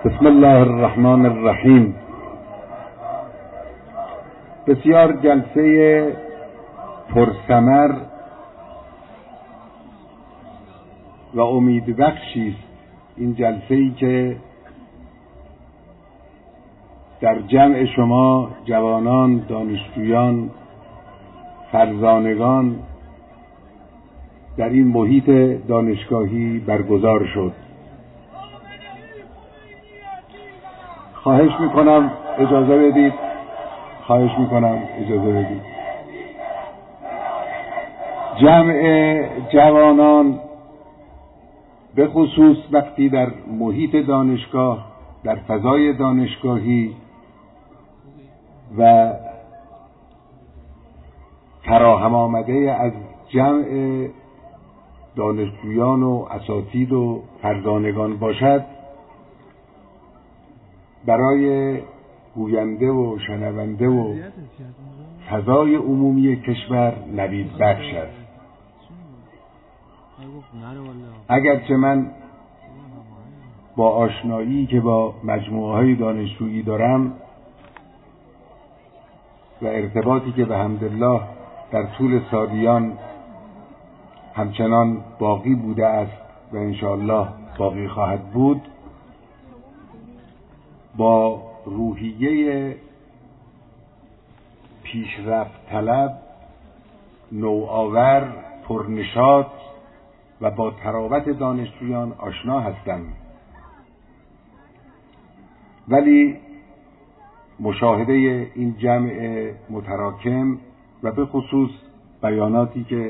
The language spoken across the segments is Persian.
بسم الله الرحمن الرحیم. بسیار جلسه پرثمر و امیدبخشی است این جلسه‌ای که در جمع شما جوانان، دانشجویان، فرزانگان در این محیط دانشگاهی برگزار شد. خواهش میکنم اجازه بدید. جمع جوانان به خصوص وقتی در محیط دانشگاه، در فضای دانشگاهی و فراهم آمده از جمع دانشجویان و اساتید و فرزانگان باشد، برای گوینده و شنونده و فضای عمومی کشور نوید بخش است. اگرچه من با آشنایی که با مجموعه‌های دانشجویی دارم و ارتباطی که به حمدالله در طول سالیان همچنان باقی بوده است و انشاءالله باقی خواهد بود، با روحیه پیشرفت طلب، نوآور، پرنشاط و با تراوت دانشجویان آشنا هستم، ولی مشاهده این جمع متراکم و به خصوص بیاناتی که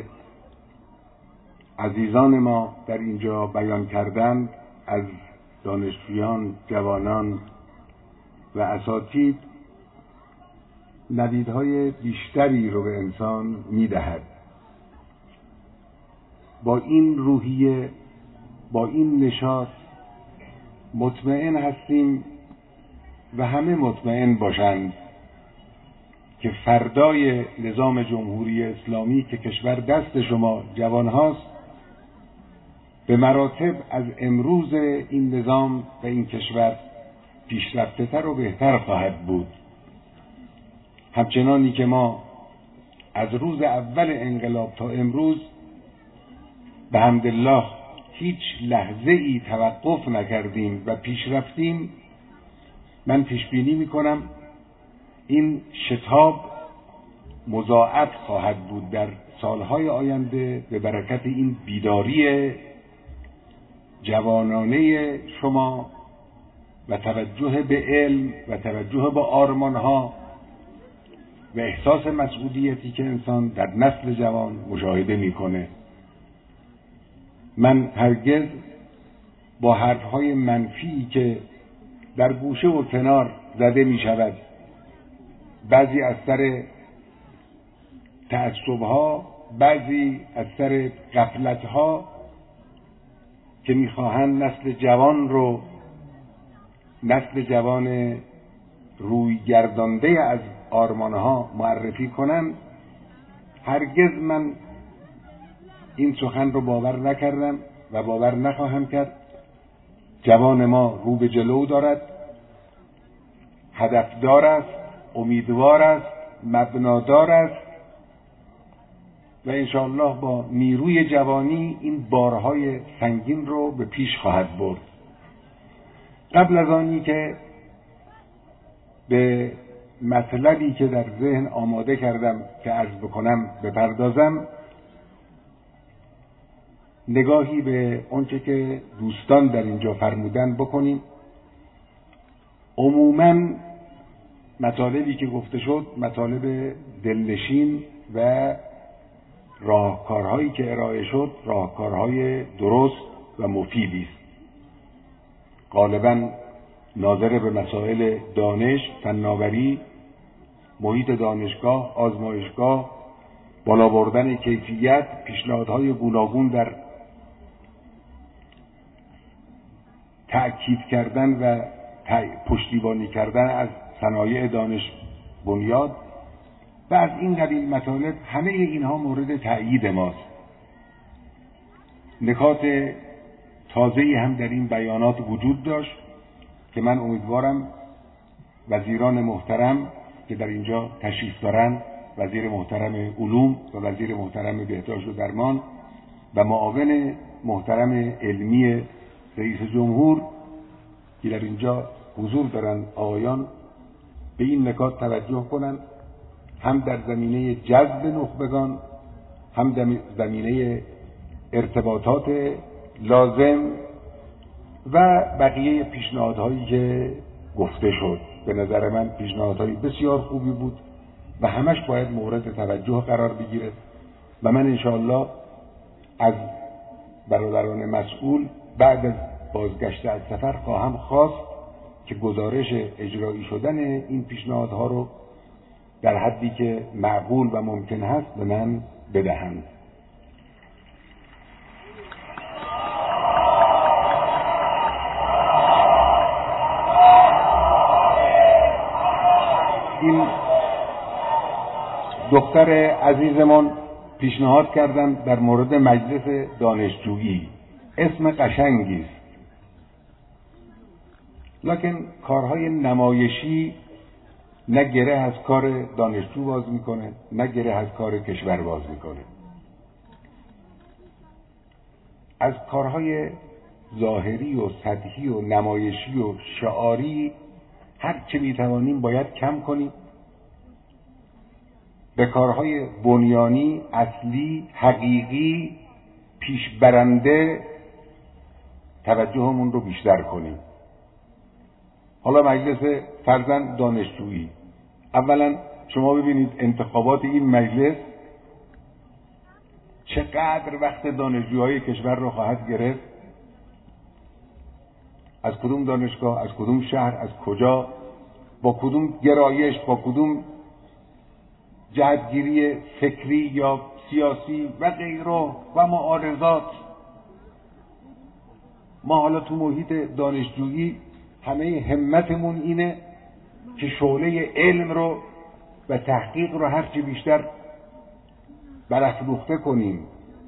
عزیزان ما در اینجا بیان کردند از دانشجویان، جوانان و اساتید، نویدهای بیشتری رو به انسان میدهد. با این روحیه، با این نشاط مطمئن هستیم و همه مطمئن باشند که فردای نظام جمهوری اسلامی که کشور دست شما جوان هاست، به مراتب از امروز این نظام و این کشور پیشرفته تر و بهتر خواهد بود. همچنانی که ما از روز اول انقلاب تا امروز به حمدالله هیچ لحظه ای توقف نکردیم و پیش رفتیم، من پیش بینی میکنم این شتاب مضاعف خواهد بود در سالهای آینده به برکت این بیداری جوانانه شما و توجه به علم و توجه به آرمانها و احساس مسئولیتی که انسان در نسل جوان مشاهده میکنه. من هرگز با حرفهای منفی که در گوشه و کنار زده می شود، بعضی از سر تعصبها، بعضی از سر غفلتها که میخواهند نسل جوان روی گردانده از آرمانها معرفی کنند، هرگز من این سخن رو باور نکردم و باور نخواهم کرد. جوان ما رو به جلو دارد، هدفدار است، امیدوار است، مبنادار است و انشاءالله با نیروی جوانی این بارهای سنگین رو به پیش خواهد برد. قبل از آنی که به مطلبی که در ذهن آماده کردم که عرض بکنم بپردازم، نگاهی به آنچه که دوستان در اینجا فرمودن بکنیم. عموماً مطالبی که گفته شد مطالب دلنشین و راهکارهایی که ارائه شد راهکارهای درست و مفیدی است. غالباً ناظر به مسائل دانش، فناوری، محیط دانشگاه، آزمایشگاه، بالا بردن کیفیت، پیشنهادهای گوناگون در تأکید کردن و پشتیبانی کردن از صنایع دانش بنیاد و از این قبیل مطالب، همه اینها مورد تأیید ماست. نکات تازه‌ای هم در این بیانات وجود داشت که من امیدوارم وزیران محترم که در اینجا تشریف دارن، وزیر محترم علوم و وزیر محترم بهداشت و درمان و معاون محترم علمی رئیس جمهور که در اینجا حضور دارن، آقایان، به این نکات توجه کنند، هم در زمینه جذب نخبگان، هم در زمینه ارتباطات لازم و بقیه پیشنهادهایی که گفته شد. به نظر من پیشنهادهای بسیار خوبی بود و همش باید مورد توجه قرار بگیره و من انشاءالله از برادران مسئول بعد از بازگشت از سفر خواهم خواست که گزارش اجرایی شدن این پیشنهادها رو در حدی که معقول و ممکن هست به من بدهند. این دختر عزیزمون پیشنهاد کردن در مورد مجلس دانشجویی، اسم قشنگی است، لکن کارهای نمایشی نه گره از کار دانشجو باز میکنه، نه گره از کار کشور باز میکنه. از کارهای ظاهری و سطحی و نمایشی و شعاری هر چه میتوانیم باید کم کنیم، به کارهای بنیانی، اصلی، حقیقی، پیشبرنده توجهمون رو بیشتر کنیم. حالا مجلس فرضاً دانشجویی، اولا شما ببینید انتخابات این مجلس چقدر وقت دانشجوهای کشور رو خواهد گرفت، از کدوم دانشگاه، از کدوم شهر، از کجا، با کدوم گرایش، با کدوم جهتگیری فکری یا سیاسی و غیره و معارضات. ما حالا تو محیط دانشجویی همه همتمون اینه که شعله علم رو و تحقیق رو هرچی بیشتر برافروخته کنیم.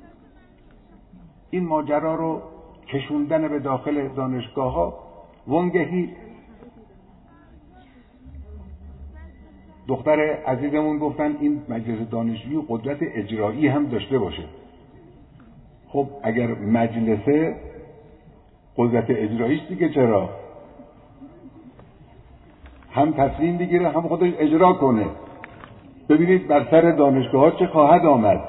این ماجرا رو کشوندن به داخل دانشگاه ها، وانگهی دختر عزیزمون گفتن این مجلس دانشجویی قدرت اجرایی هم داشته باشه. خب اگر مجلسه قدرت اجراییش دیگه چرا؟ هم تصمیم بگیره هم خودش اجرا کنه. ببینید بر سر دانشگاه ها چه خواهد آمد.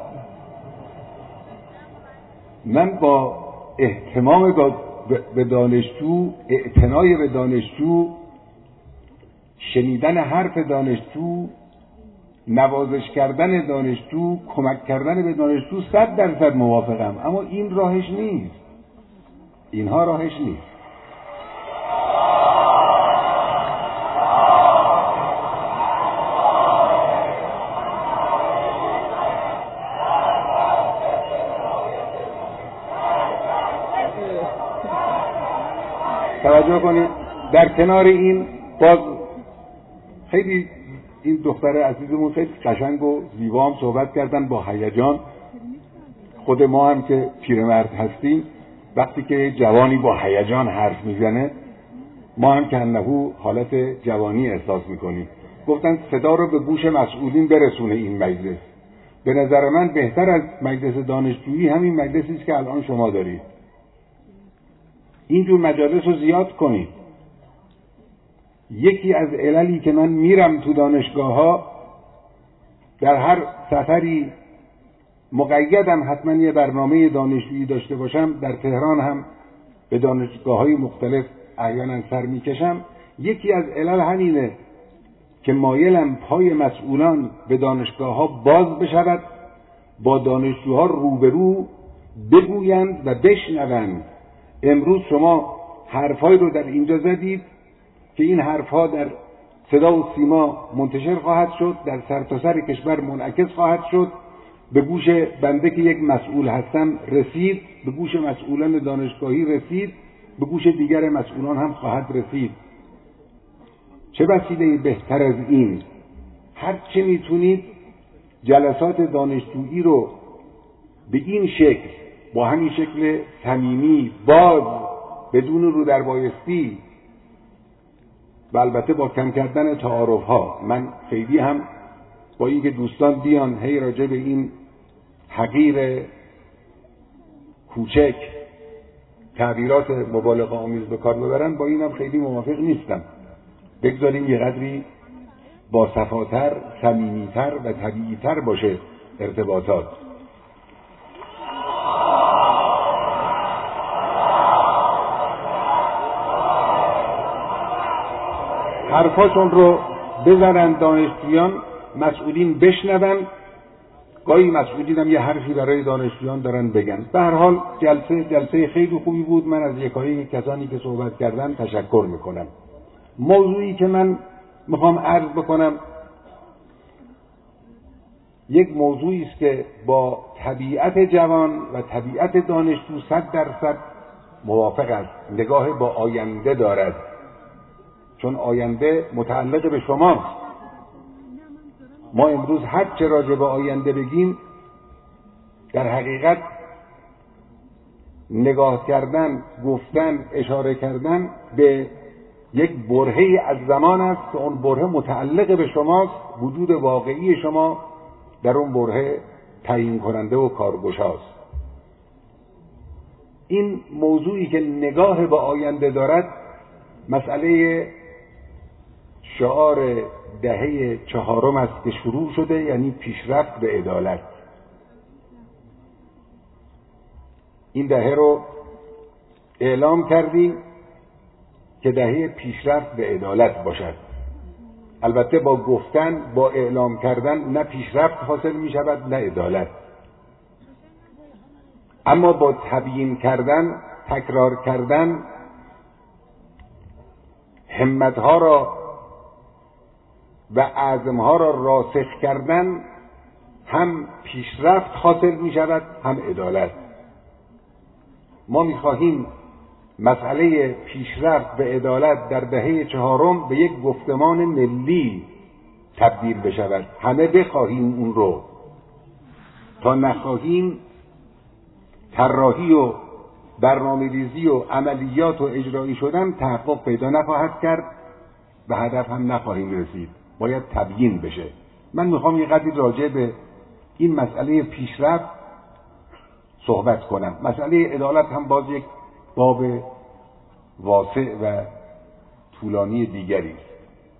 من با اهتمام به دانشجو، اعتنای به دانشجو، شنیدن حرف دانشجو، نوازش کردن دانشجو، کمک کردن به دانشجو 100% موافقم، اما این راهش نیست. اینها راهش نیست. توجه کنید، در کنار این باز خیلی این دختر عزیزمون خیلی قشنگ و زیبا هم صحبت کردن با هیجان. خود ما هم که پیرمرد هستیم وقتی که جوانی با هیجان حرف میزنه ما هم که انهو حالت جوانی احساس میکنیم. گفتن صدا رو به گوش مسئولین برسونه این مجلس. به نظر من بهتر از مجلس دانشجویی همین مجلسی است که الان شما دارید. اینجور مجالس رو زیاد کنید. یکی از عللی که من میرم تو دانشگاه ها، در هر سفری مقیدم حتما یه برنامه دانشجویی داشته باشم، در تهران هم به دانشگاه های مختلف احیانا سر میکشم، یکی از علل همینه که مایلم پای مسئولان به دانشگاه ها باز بشود، با دانشجوها روبرو بگویند و بشنوند. امروز شما حرفایی رو در اینجا زدید که این حرفها در صدا و سیما منتشر خواهد شد، در سرتاسر کشور منعکس خواهد شد، به گوش بنده که یک مسئول هستم رسید، به گوش مسئولان دانشگاهی رسید، به گوش دیگر مسئولان هم خواهد رسید. چه وسیله بهتر از این؟ هر چه میتونید جلسات دانشجویی رو به این شکل، با همین شکل صمیمی، باز، بدون رو در بایستی و البته با کم کردن تعارف ها. من خیلی هم با اینکه دوستان بیان هی راجع به این حقیر کوچک تعبیرات مبالغه آمیز به کار ببرن، با اینم خیلی موافق نیستم. بگذاریم یه قدری با صفاتر، صمیمیتر و طبیعیتر باشه ارتباطات. حرفاشون رو بزنن دانشجویان، مسئولین بشنون. گاهی مسئولین هم یه حرفی برای دانشجویان دارن بگن. به هر حال جلسه خیلی خوبی بود. من از یکایی کسانی که صحبت کردن تشکر میکنم. موضوعی که من میخوام عرض بکنم یک موضوعی است که با طبیعت جوان و طبیعت دانشجو 100% موافق است. نگاه با آینده دارد، چون آینده متعلق به شماست. ما امروز هر چه راجع به آینده بگیم در حقیقت نگاه کردن، گفتن، اشاره کردن به یک برهه‌ای از زمان است که اون برهه متعلق به شماست. وجود واقعی شما در اون برهه تعیین کننده و کارگشاست. این موضوعی که نگاه به آینده دارد مسئله شعار دهه 4 است که شروع شده، یعنی پیشرفت به عدالت. این دهه رو اعلام کردیم که دهه پیشرفت به عدالت باشد. البته با گفتن، با اعلام کردن نه پیشرفت حاصل می شود نه عدالت، اما با تبیین کردن، تکرار کردن، همتها را و عزمها را راسخ کردن، هم پیشرفت حاصل می شود هم عدالت. ما می خواهیم مسئله پیشرفت به عدالت در دهه 4 به یک گفتمان ملی تبدیل بشود. همه بخواهیم اون رو. تا نخواهیم طراحی و برنامه‌ریزی و عملیات و اجرایی شدن تحقق پیدا نخواهد کرد و هدف هم نخواهیم رسید. باید تبیین بشه. من میخوام یه قدری راجع به این مسئله پیشرفت صحبت کنم. مسئله عدالت هم باز یک باب واسع و طولانی دیگری است.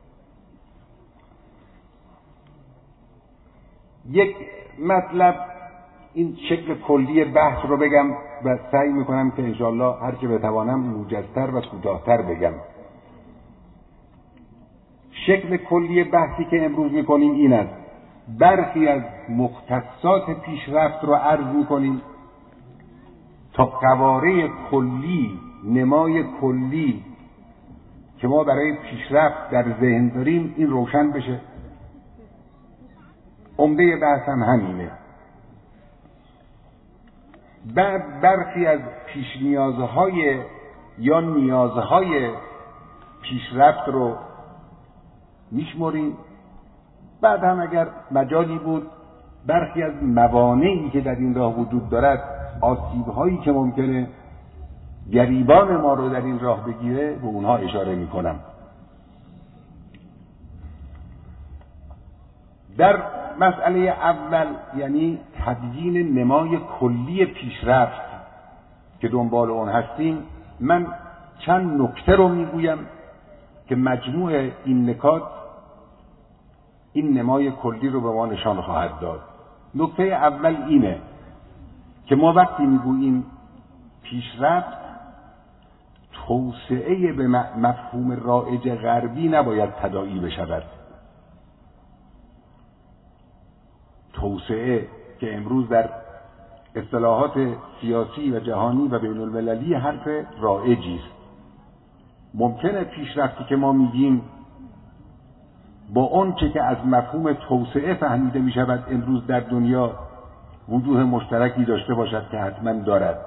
یک مطلب این شکل کلی بحث رو بگم و سعی میکنم که انشاءالله هر چه بتوانم موجزتر و کوتاه‌تر بگم. شکل کلی بحثی که امروز میکنیم این است: برخی از مختصات پیشرفت رو عرض میکنیم تا قواره کلی، نمای کلی که ما برای پیشرفت در ذهن داریم این روشن بشه. عمده بحث هم همینه. بعد برخی از پیش نیازهای یا نیازهای پیشرفت رو میشمریم. بعد هم اگر مجالی بود برخی از موانعی که در این راه وجود دارد، آسیب‌هایی که ممکنه گریبان ما رو در این راه بگیره، به اونها اشاره میکنم. در مسئله اول، یعنی تبیین نمای کلی پیشرفت که دنبال اون هستیم، من چند نکته رو میگویم که مجموع این نکات این نمای کلی رو به ما نشان خواهد داد. نکته اول اینه که ما وقتی میگوییم پیشرفت، توسعه به مفهوم رایج غربی نباید تداعی بشود. توسعه که امروز در اصطلاحات سیاسی و جهانی و بین المللی حرف رایجی است. ممکنه پیشرفتی که ما میگیم با اون چه که از مفهوم توسعه فهمیده می شود امروز در دنیا وجوه مشترکی داشته باشد که حتما دارد،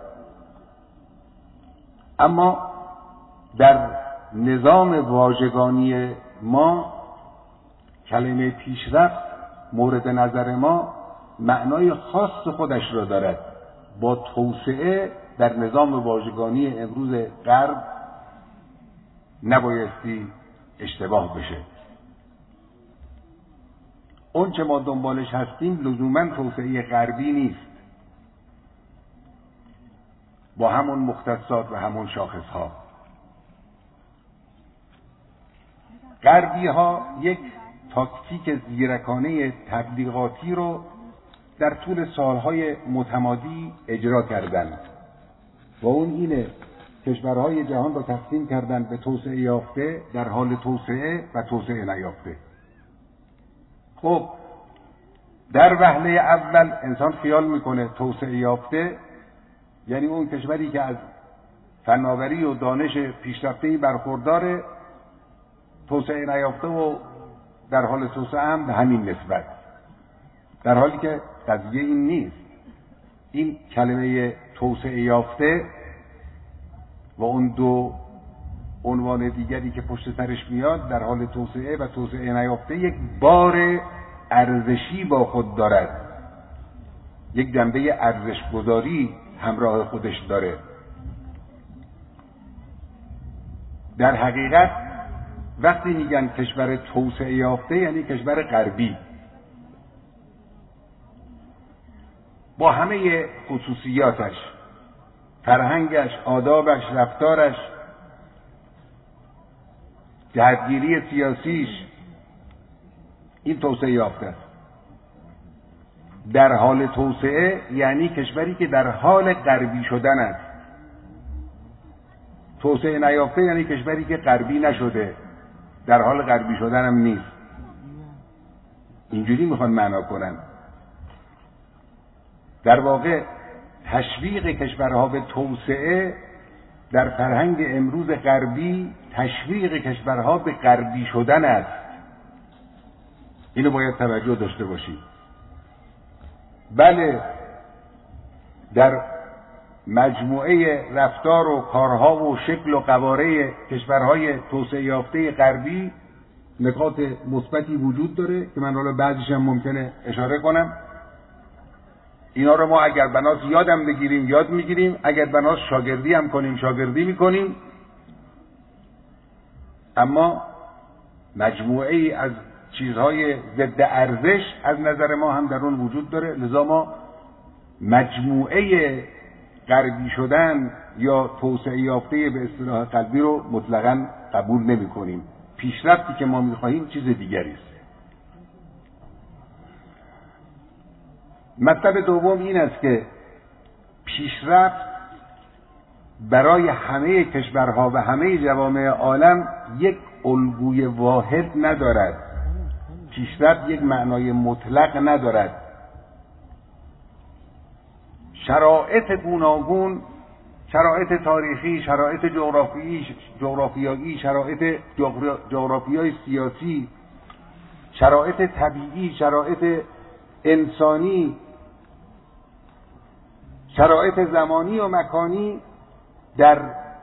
اما در نظام واژگانی ما کلمه پیشرفت مورد نظر ما معنای خاص خودش را دارد. با توسعه در نظام واژگانی امروز غرب نبایستی اشتباه بشه. اون چه ما دنبالش هستیم لزوماً توسعه غربی نیست، با همون مختصات و همون شاخصها. غربی ها یک تاکتیک زیرکانه تبلیغاتی رو در طول سالهای متمادی اجرا کردند و اون اینه: کشورهای جهان رو تقسیم کردند به توسعه یافته، در حال توسعه و توسعه نیافته. خب در وهله اول انسان خیال میکنه توسعه یافته یعنی اون کشوری که از فناوری و دانش پیشرفته‌ای برخورداره، توسعه نیافته و در حال توسعه هم به همین نسبت، در حالی که قضیه این نیست. این کلمه توسعه یافته و اون دو عنوان دیگری که پشت سرش میاد، در حال توسعه و توسعه نیافته، یک بار ارزشی با خود دارد، یک جنبه ارزش‌گذاری همراه خودش داره. در حقیقت وقتی میگن کشور توسعه یافته یعنی کشور غربی، با همه خصوصیاتش، فرهنگش، آدابش، رفتارش، جهتگیری سیاسیش، این توسعه یافته است. در حال توسعه یعنی کشوری که در حال غربی شدن است. توسعه نیافته یعنی کشوری که غربی نشده، در حال غربی شدن هم نیست. اینجوری میخوان معنا کنن. در واقع تشویق کشورها به توسعه در فرهنگ امروز غربی تشویق کشورها به غربی شدن است. اینو باید توجه داشته باشید. بله، در مجموعه رفتار و کارها و شکل و قواره کشورهای توسعه یافته غربی نکات مثبتی وجود داره که من حالا بعضیش هم ممکنه اشاره کنم. اینا رو ما اگر بناس یادم بگیریم یاد میگیریم، اگر بناس شاگردی هم کنیم شاگردی میکنیم. اما مجموعه ای از چیزهای ضد ارزش از نظر ما هم در اون وجود داره، لذا ما مجموعه غربی شدن یا توسعه یافته به اصطلاح قلبی رو مطلقاً قبول نمی کنیم. پیشرفتی که ما میخواهیم چیز دیگری است. مطلب دوم این است که پیشرفت برای همه کشورها و همه جوامع عالم یک الگوی واحد ندارد. پیشرفت یک معنای مطلق ندارد. شرایط گوناگون، شرایط تاریخی، شرایط جغرافیایی، شرایط جغرافیای سیاسی، شرایط طبیعی، شرایط انسانی، شرایط زمانی و مکانی در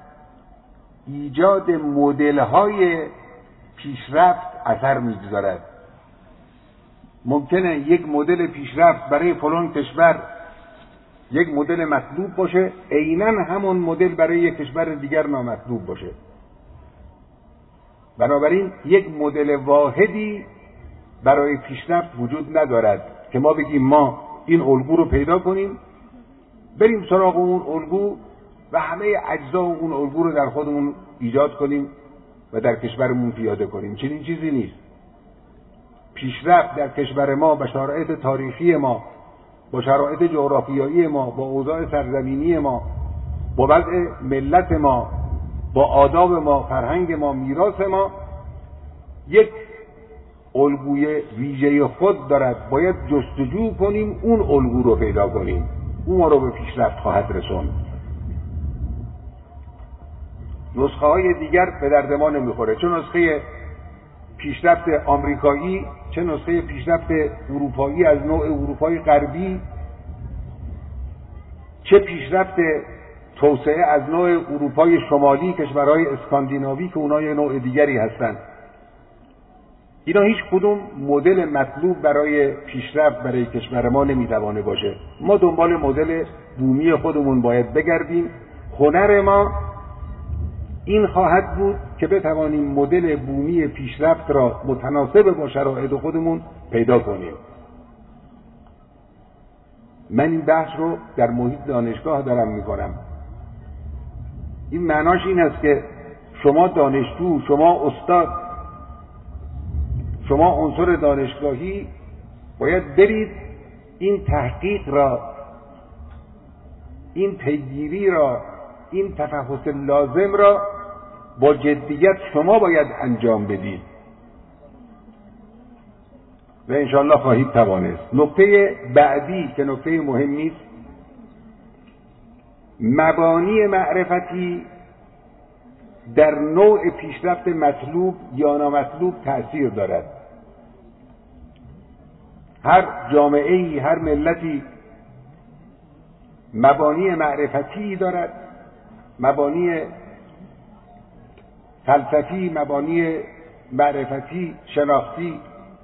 ایجاد مدل‌های پیشرفت اثر می‌گذارد. ممکنه یک مدل پیشرفت برای فلان کشور یک مدل مطلوب باشه، عیناً همون مدل برای یک کشور دیگر نامطلوب باشه. بنابراین یک مدل واحدی برای پیشرفت وجود ندارد که ما بگیم ما این الگو رو پیدا کنیم، بریم سراغ اون الگو و همه اجزا اون الگو رو در خودمون ایجاد کنیم و در کشورمون پیاده کنیم. چنین چیزی نیست. پیشرفت در کشور ما با شرایط تاریخی ما، با شرایط جغرافیایی ما، با اوضاع سرزمینی ما، با وضع ملت ما، با آداب ما، فرهنگ ما، میراث ما، یک الگوی ویژه خود دارد. باید جستجو کنیم اون الگو رو پیدا کنیم. اون ما رو به پیشرفت خواهد رسوند. نسخه های دیگر به درد ما نمیخوره. چه نسخه پیشرفت آمریکایی، چه نسخه پیشرفت اروپایی از نوع اروپای غربی، چه پیشرفت توسعه از نوع اروپای شمالی، کشورهای اسکاندیناوی که اونها یه نوع دیگری هستند. اینا هیچ کدوم مدل مطلوب برای پیشرفت برای کشور ما نمیتوانه باشه. ما دنبال مدل بومی خودمون باید بگردیم. هنر ما این خواهد بود که بتوانیم مدل بومی پیشرفت را متناسب با شرایط خودمون پیدا کنیم. من این بحث رو در محیط دانشگاه دارم میکنم. این معناش این است که شما دانشجو، شما استاد، شما عنصر دانشگاهی باید برید این تحقیق را، این پیگیری را، این تفحص لازم را با جدیت شما باید انجام بدید و انشاءالله خواهید توانست. نکته بعدی که نکته مهمی است، مبانی معرفتی در نوع پیشرفت مطلوب یا نامطلوب تأثیر دارد. هر جامعه‌ای، هر ملتی مبانی معرفتی دارد، مبانی فلسفی، مبانی معرفتی شناختی،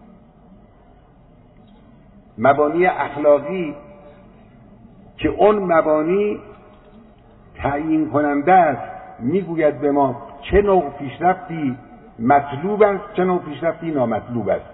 مبانی اخلاقی که اون مبانی تعیین کننده است، میگوید به ما چه نوع پیشرفتی مطلوب است، چه نوع پیشرفتی نامطلوب است.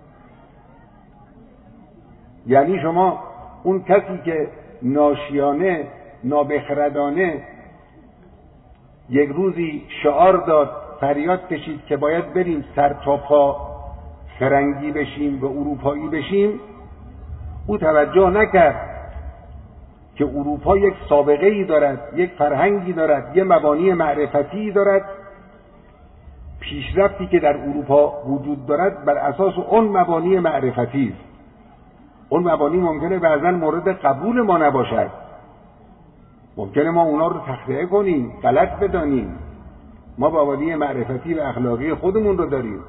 یعنی شما اون کسی که ناشیانه، نابخردانه یک روزی شعار داد، فریاد کشید که باید بریم سر تا پا فرنگی بشیم و اروپایی بشیم، او توجه نکرد که اروپا یک سابقه ای دارد، یک فرهنگی دارد، یک مبانی معرفتی دارد. پیشرفتی که در اروپا وجود دارد بر اساس اون مبانی معرفتی است. اون مبانی ممکنه بعضا مورد قبول ما نباشد، ممکنه ما اونا رو تخطئه کنیم، غلط بدانیم. ما مبانی معرفتی و اخلاقی خودمون رو داریم.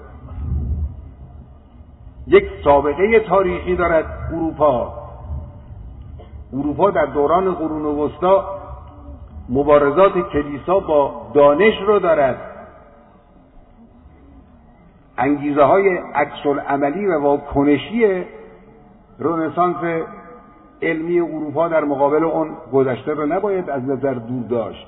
یک سابقه تاریخی دارد اروپا در دوران قرون وسطی مبارزات کلیسا با دانش رو دارد. انگیزه های عکس العملی و واکنشی رنسانس علمی اروپا در مقابل اون گذشته رو نباید از نظر دور داشت.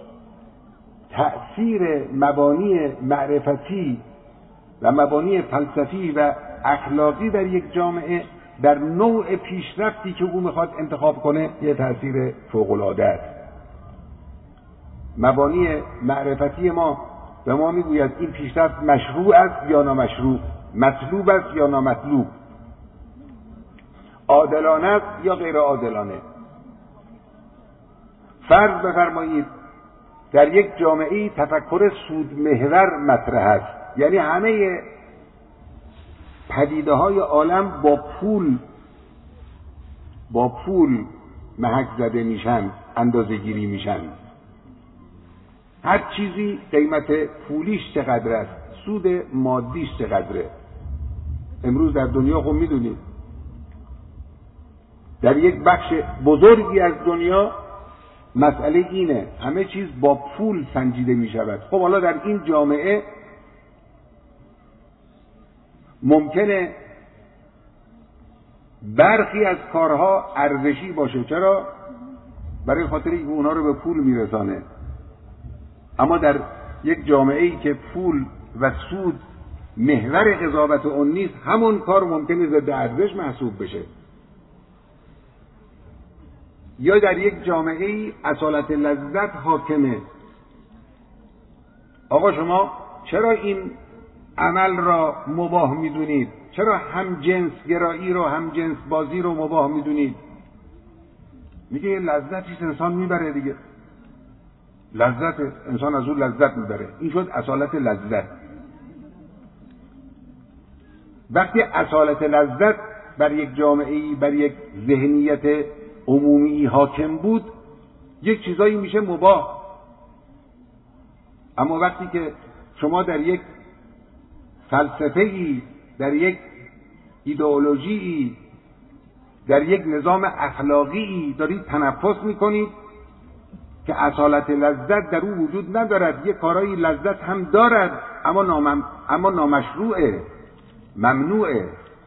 تأثیر مبانی معرفتی و مبانی فلسفی و اخلاقی در یک جامعه در نوع پیشرفتی که او میخواد انتخاب کنه یه تأثیر فوق‌العاده است. مبانی معرفتی ما به ما میگوید این پیشرفت مشروع است یا نامشروع، مطلوب است یا نامطلوب، عادلانه است یا غیر عادلانه. فرض بفرمایید در یک جامعه تفکر سود محور مطرح است، یعنی همه پدیده های عالم با پول محک زده میشن، اندازه گیری میشن. هر چیزی قیمت پولیش چقدر است، سود مادیش چقدره. امروز در دنیا خب میدونید در یک بخش بزرگی از دنیا مسئله اینه، همه چیز با پول سنجیده می شود. خب حالا در این جامعه ممکنه برخی از کارها ارزشی باشه. چرا؟ برای خاطر اینکه اونها رو به پول میرسانه. اما در یک جامعه‌ای که پول و سود محور قضاوت اون نیست، همون کار ممکنه ضد ارزش محسوب بشه. یا در یک جامعه‌ای اصالت لذت حاکمه. آقا شما چرا این عمل را مباح میدونید؟ چرا هم جنس گرایی رو، هم جنس بازی رو مباح میدونید؟ میگه لذتیش انسان میبره دیگه، لذت انسان از اون لذت میبره. این شد اصالت لذت. وقتی اصالت لذت بر یک جامعه‌ای، بر یک ذهنیت عمومی حاکم بود، یک چیزایی میشه مباح. اما وقتی که شما در یک فلسفه‌ای، در یک ایدئولوژی‌ای، در یک نظام اخلاقی دارید تنفس میکنید که اصالت لذت در او وجود ندارد، یک کارایی لذت هم دارد اما نامشروعه، ممنوعه.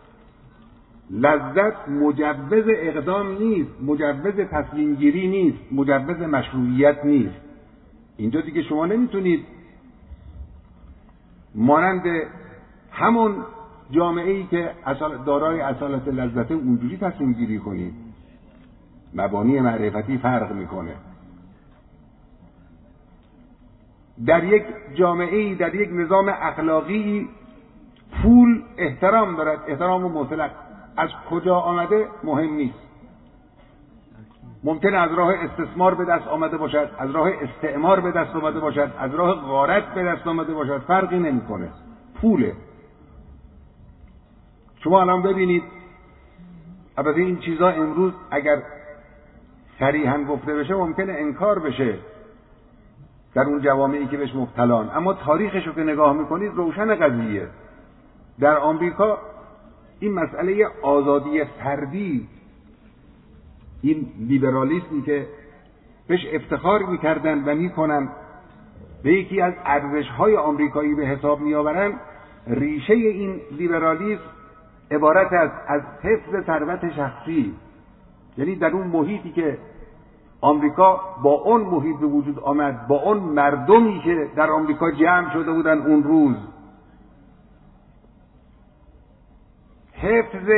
لذت مجوز اقدام نیست، مجوز تصمیم گیری نیست، مجوز مشروعیت نیست. اینجا دیگه شما نمیتونید مانند همون جامعه‌ای که دارای اصالت لذت اونجوری تصمیم گیری کنید. مبانی معرفتی فرق میکنه. در یک جامعه‌ای، در یک نظام اخلاقی، پول احترام دارد، احترام مطلق. از کجا آمده مهم نیست. ممکن از راه استثمار به دست آمده باشد، از راه استعمار به دست آمده باشد، از راه غارت به دست آمده باشد، فرقی نمیکنه. پوله. شما الان ببینید، البته این چیزا امروز اگر صریحاً گفته بشه ممکنه انکار بشه در اون جوامعی که بهش مبتلان، اما تاریخش رو که نگاه میکنید روشن قضیه. در آمریکا این مسئله آزادی فردی، این لیبرالیسمی که بهش افتخار میکردن و میکنن به یکی از ارزش‌های آمریکایی به حساب میآورن، ریشه این لیبرالیسم عبارت است از حفظ ثروت شخصی. یعنی در اون محیطی که آمریکا با اون محیط به وجود آمد، با اون مردمی که در آمریکا جمع شده بودن اون روز، حفظ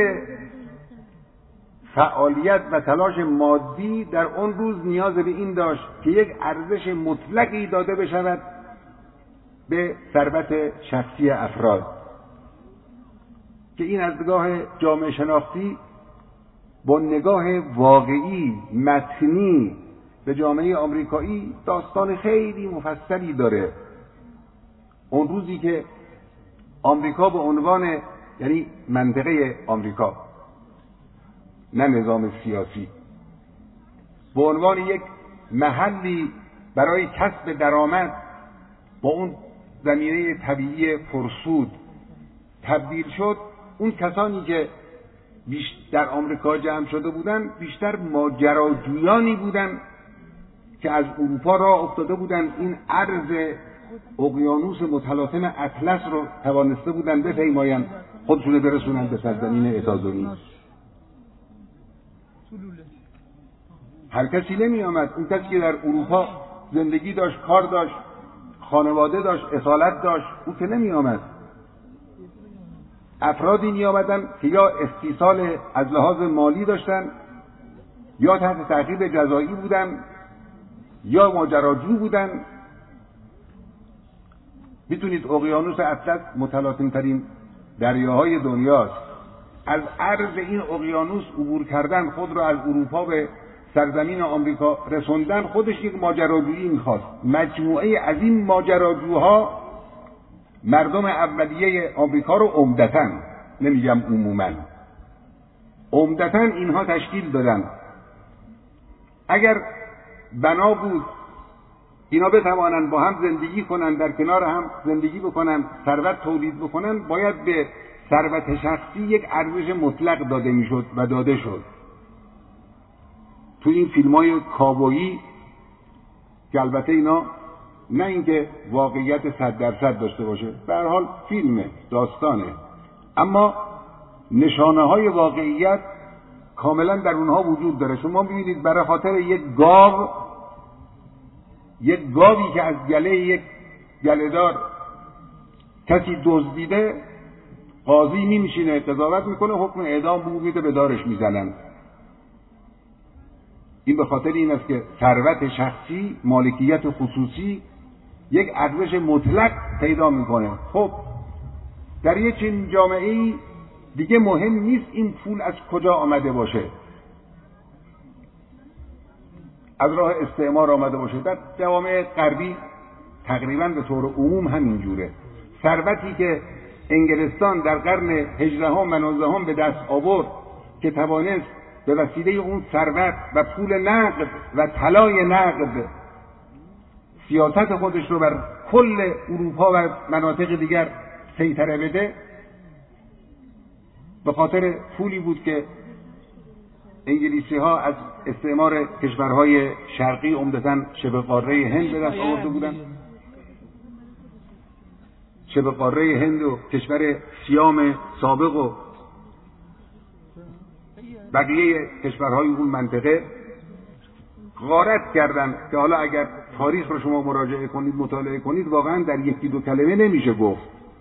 فعالیت و تلاش مادی در اون روز نیاز به این داشت که یک ارزش مطلقی داده بشود به ثروت شخصی افراد، که این از نگاه جامعه شناختی با نگاه واقعی متنی به جامعه آمریکایی داستان خیلی مفصلی داره. اون روزی که آمریکا به عنوان، یعنی منطقه آمریکا، نه نظام سیاسی، به عنوان یک محلی برای کسب درآمد با اون زمینه طبیعی پرسود تبدیل شد، اون کسانی که در آمریکا جمع شده بودند بیشتر ماجراجویانی بودند که از اروپا راه افتاده بودند، این عرض اقیانوس متلاطم اطلس رو توانسته بودند بپیمایند، خودشون برسونند به سرزمین اتازونی. هر کسی نمی آمد. اون کسی که در اروپا زندگی داشت، کار داشت، خانواده داشت، اصالت داشت، اون که نمی آمد. افرادی می آمدن که یا استیصال از لحاظ مالی داشتن، یا تحت تعقیب جزایی بودن، یا ماجراجو بودن. میتونید اقیانوس اطلس متلاطم ترین دریاهای دنیاست. از عرض این اقیانوس عبور کردن، خود را از اروپا به سرزمین آمریکا رسوندن، خودش یک ماجراجویی میخواست. مجموعه از این ماجراجوها مردم اولیه آمریکا رو عمدتاً، نمیگم عموماً، عمدتاً اینها تشکیل دادن. اگر بنا بود اینا بتوانند با هم زندگی کنند، در کنار هم زندگی بکنند، ثروت تولید بکنند، باید به ثروت شخصی یک ارزش مطلق داده میشد و داده شد. تو این فیلم‌های کاوبویی که البته اینا نه اینکه واقعیت 100% داشته باشه، به هر حال فیلمه، داستانه، اما نشانه‌های واقعیت کاملا در اونها وجود داره. شما می‌بینید برای خاطر یک گاوی که از گله یک گله‌دار کسی دزدیده، قاضی می‌نشینه قضاوت میکنه، حکم اعدام به میده، به دارش میزنن. این به خاطر این است که ثروت شخصی، مالکیت خصوصی یک ارزش مطلق پیدا میکنه. خب در یک چنین جامعه‌ای دیگه مهم نیست این پول از کجا آمده باشه، از راه استعمار آمده باشه. در جوامع غربی تقریبا به طور عموم همین جوره. ثروتی که انگلستان در قرن 18 و 19 به دست آورد که توانست به وسیله اون ثروت و پول نقد و طلای نقد سیاست خودش رو بر کل اروپا و مناطق دیگر سیطره بده، به خاطر پولی بود که انگلیسی ها از استعمار کشورهای شرقی عمدتاً شبه قاره هند به دست آورده بودن. شبه قاره هند و کشور سیام سابق و بقیه کشورهای اون منطقه غارت کردن که حالا اگر تاریخ رو شما مراجعه کنید، مطالعه کنید، واقعا در یکی دو کلمه نمیشه گفت.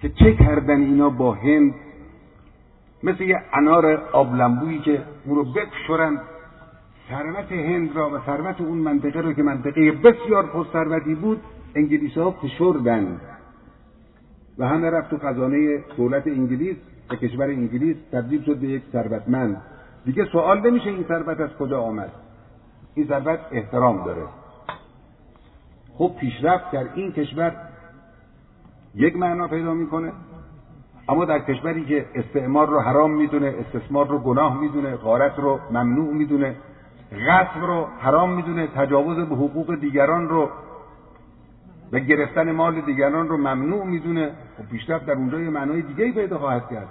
که چه کردن اینا با هند، مثل یه انار آبلنبویی که اون رو بفشرن، ثروت هند را و ثروت اون منطقه رو که منطقه بسیار پرثروتی بود انگلیس‌ها فشردن و همه رفت تو خزانه دولت انگلیس و کشور انگلیس تبدیل شد به یک ثروتمند. دیگه سوال نمیشه این ثروت از کجا آمد. این ثروت احترام داره. خب پیشرفت در این کشور یک معنا پیدا میکنه، اما در کشوری که استعمار رو حرام میدونه، استثمار رو گناه میدونه، غارت رو ممنوع میدونه، غصب رو حرام میدونه، تجاوز به حقوق دیگران رو و گرفتن مال دیگران رو ممنوع میدونه، خب پیشرفت در اونجا یه معنای دیگه‌ای پیدا خواهد کرد.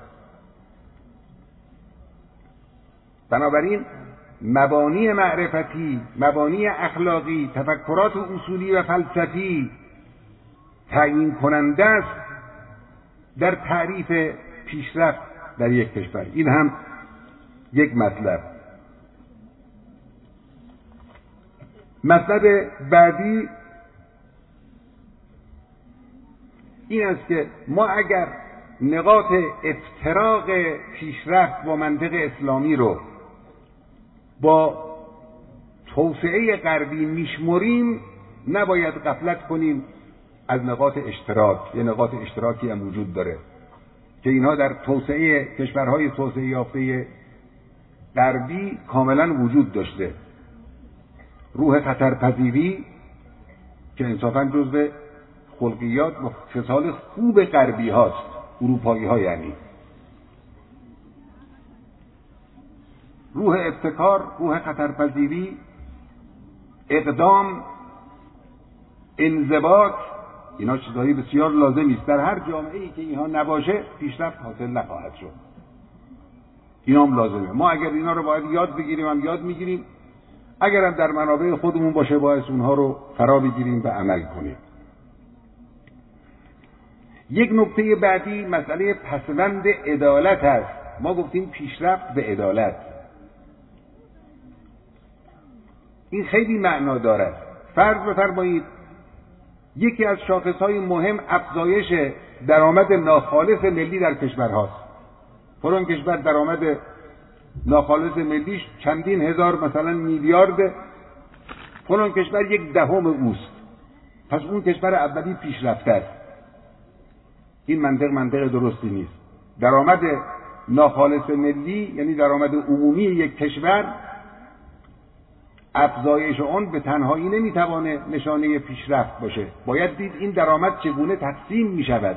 بنابراین مبانی معرفتی، مبانی اخلاقی، تفکرات اصولی و فلسفی تعیین کننده است در تعریف پیشرفت در یک کشور. این هم یک مطلب. مطلب بعدی این است که ما اگر نقاط افتراق پیشرفت با منطق اسلامی رو با توسعه غربی میشمریم، نباید غفلت کنیم از نقاط اشتراک. یه نقاط اشتراکی هم وجود داره که اینها در توسعه کشورهای توسعه یافته غربی کاملا وجود داشته. روح خطرپذیری که انصافا جزو خلقیات و خصال خوب غربی هاست، اروپایی ها، یعنی روح ابتکار، روح خطرپذیری، اقدام، انضباط، اینا چیزایی بسیار لازمی است. در هر جامعه‌ای که اینها نباشه پیشرفت حاصل نخواهد شد. اینا هم لازمه. ما اگر اینا رو باید یاد بگیریم، هم یاد میگیریم. اگر هم در منابع خودمون باشه باید اونها رو فرا بگیریم و عمل کنیم. یک نکته بعدی مسئله پسوند عدالت است. ما گفتیم پیشرفت به عدالت. این خیلی معنا دارد. فرض بفرمایید یکی از شاخصهای مهم افزایش درآمد ناخالص ملی در کشور هاست. فلان کشور درآمد ناخالص ملیش چندین هزار مثلا میلیارد، فلان کشور 1/10 اوست. پس اون کشور اولی پیشرفته است. این منطق درستی نیست. درآمد ناخالص ملی یعنی درآمد عمومی یک کشور، افزایش آن به تنهایی نمیتوانه نشانه پیشرفت باشه. باید دید این درآمد چگونه تقسیم میشود.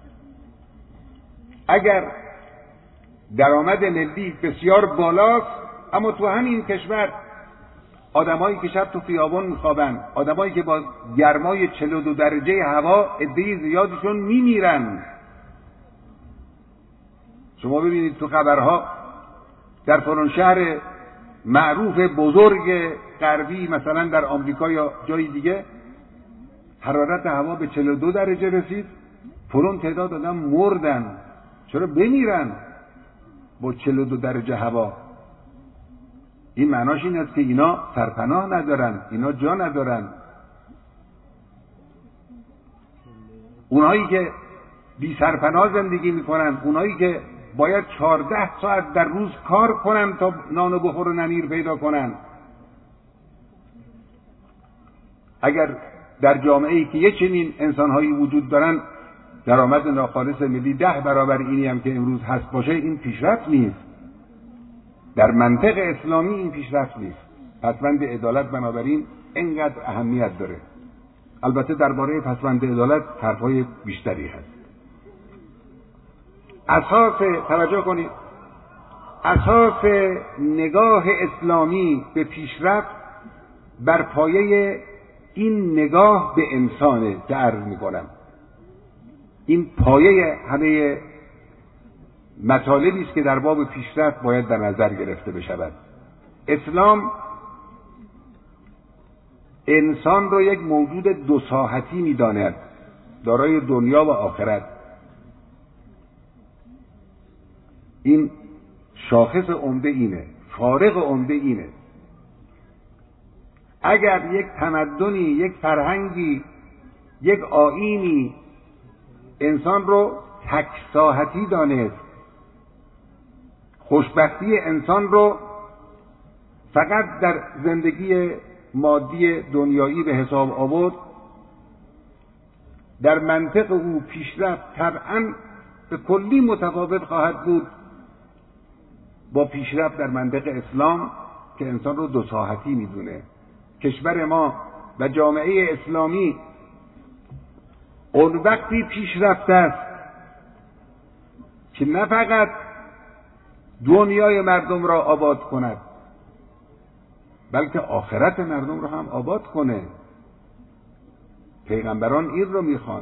اگر درآمد ملی بسیار بالاست اما تو همین کشور آدمایی که شب تو خیابان میخوابن، آدمایی که با گرمای 42 درجه هوا عده زیادشون میمیرن. شما ببینید تو خبرها در فلان شهر معروف بزرگ غربی مثلا در آمریکا یا جای دیگه حرارت هوا به 42 درجه رسید، فلان تعداد آدم مردن. چرا بمیرن با 42 درجه هوا؟ این معناش این است که اینا سرپناه ندارن، اینا جا ندارن. اونایی که بی سرپناه زندگی میکنن، اونایی که باید 14 ساعت در روز کار کنن تا نان و بخور و نمیر پیدا کنن، اگر در جامعه‌ای که یه چنین انسان‌هایی وجود دارن درآمد ناخالص ملی 10 برابر اینی هم که امروز هست باشه، این پیشرفت نیست. در منطق اسلامی این پیشرفت نیست. پسوند عدالت بنابراین اینقدر اهمیت داره. البته درباره پسوند عدالت حرفای بیشتری هست. توجه کنید، اساس نگاه اسلامی به پیشرفت بر پایه این نگاه به انسانه که عرض میکنم. این پایه همه مطالبی است که در باب پیشرفت باید در نظر گرفته بشود. اسلام انسان را یک موجود دو ساحتی می‌داند، دارای دنیا و آخرت. این شاخص عمده اینه، فارق عمده اینه. اگر یک تمدنی، یک فرهنگی، یک آیینی انسان رو تک ساحتی دانست، خوشبختی انسان رو فقط در زندگی مادی دنیایی به حساب آورد، در منطق او پیشرفت طبعاً به کلی متفاوت خواهد بود با پیشرفت در منطق اسلام که انسان رو دو ساحتی میدونه. کشور ما و جامعه اسلامی اون وقتی پیشرفته است که نه فقط دنیای مردم را آباد کند بلکه آخرت مردم را هم آباد کنه. پیغمبران این رو میخوان،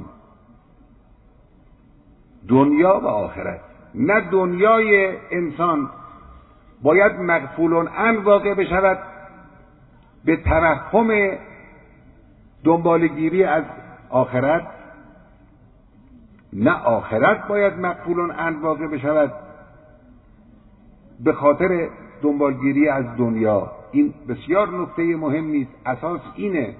دنیا و آخرت. نه دنیای انسان باید مغفول عنه واقع بشود به توهم دنبالگیری از آخرت، نه آخرت باید مغفول عنه واقع بشود به خاطر دنبالگیری از دنیا. این بسیار نکته مهمی است. اساس اینه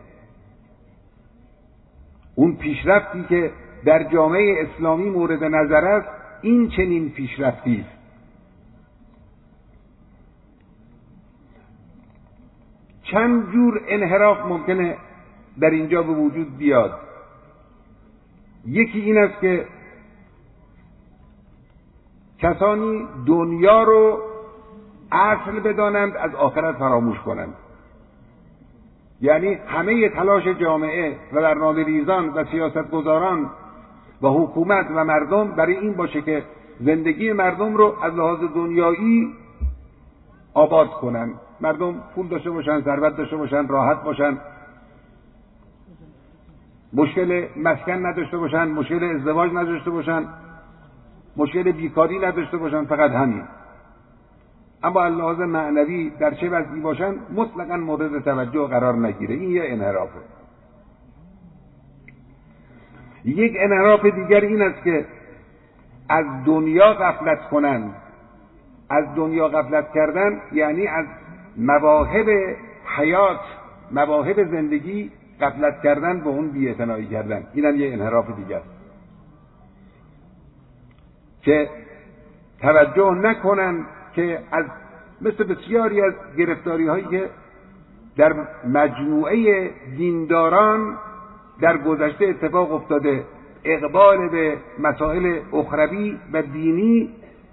اون پیشرفتی که در جامعه اسلامی مورد نظر است این چنین پیشرفتی است. چند جور انحراف ممکنه در اینجا به وجود بیاد. یکی این است که کسانی دنیا رو اصل بدانند از آخرت فراموش کنند. یعنی همه تلاش جامعه و برنامه‌ریزان و سیاستگزاران و حکومت و مردم برای این باشه که زندگی مردم رو از لحاظ دنیایی آباد کنن. مردم پول داشته باشن، ثروت داشته باشن، راحت باشن، مشکل مسکن نداشته باشن، مشکل ازدواج نداشته باشن، مشکل بیکاری نداشته باشن، فقط همین. اما از لحاظ معنوی در چه وضعی باشن مطلقاً مورد توجه قرار نگیره. این یه انحرافه. یک انحراف دیگر این است که از دنیا غفلت کنند. از دنیا غفلت کردن یعنی از مواهب حیات، مواهب زندگی غفلت کردن، به اون بی‌اعتنایی کردن. اینم یه انحراف دیگر است که توجه نکنن که از مثل بسیاری از گرفتاری هایی که در مجموعه دینداران در گذشته اتفاق افتاده، اقبال به مسائل اخروی و دینی،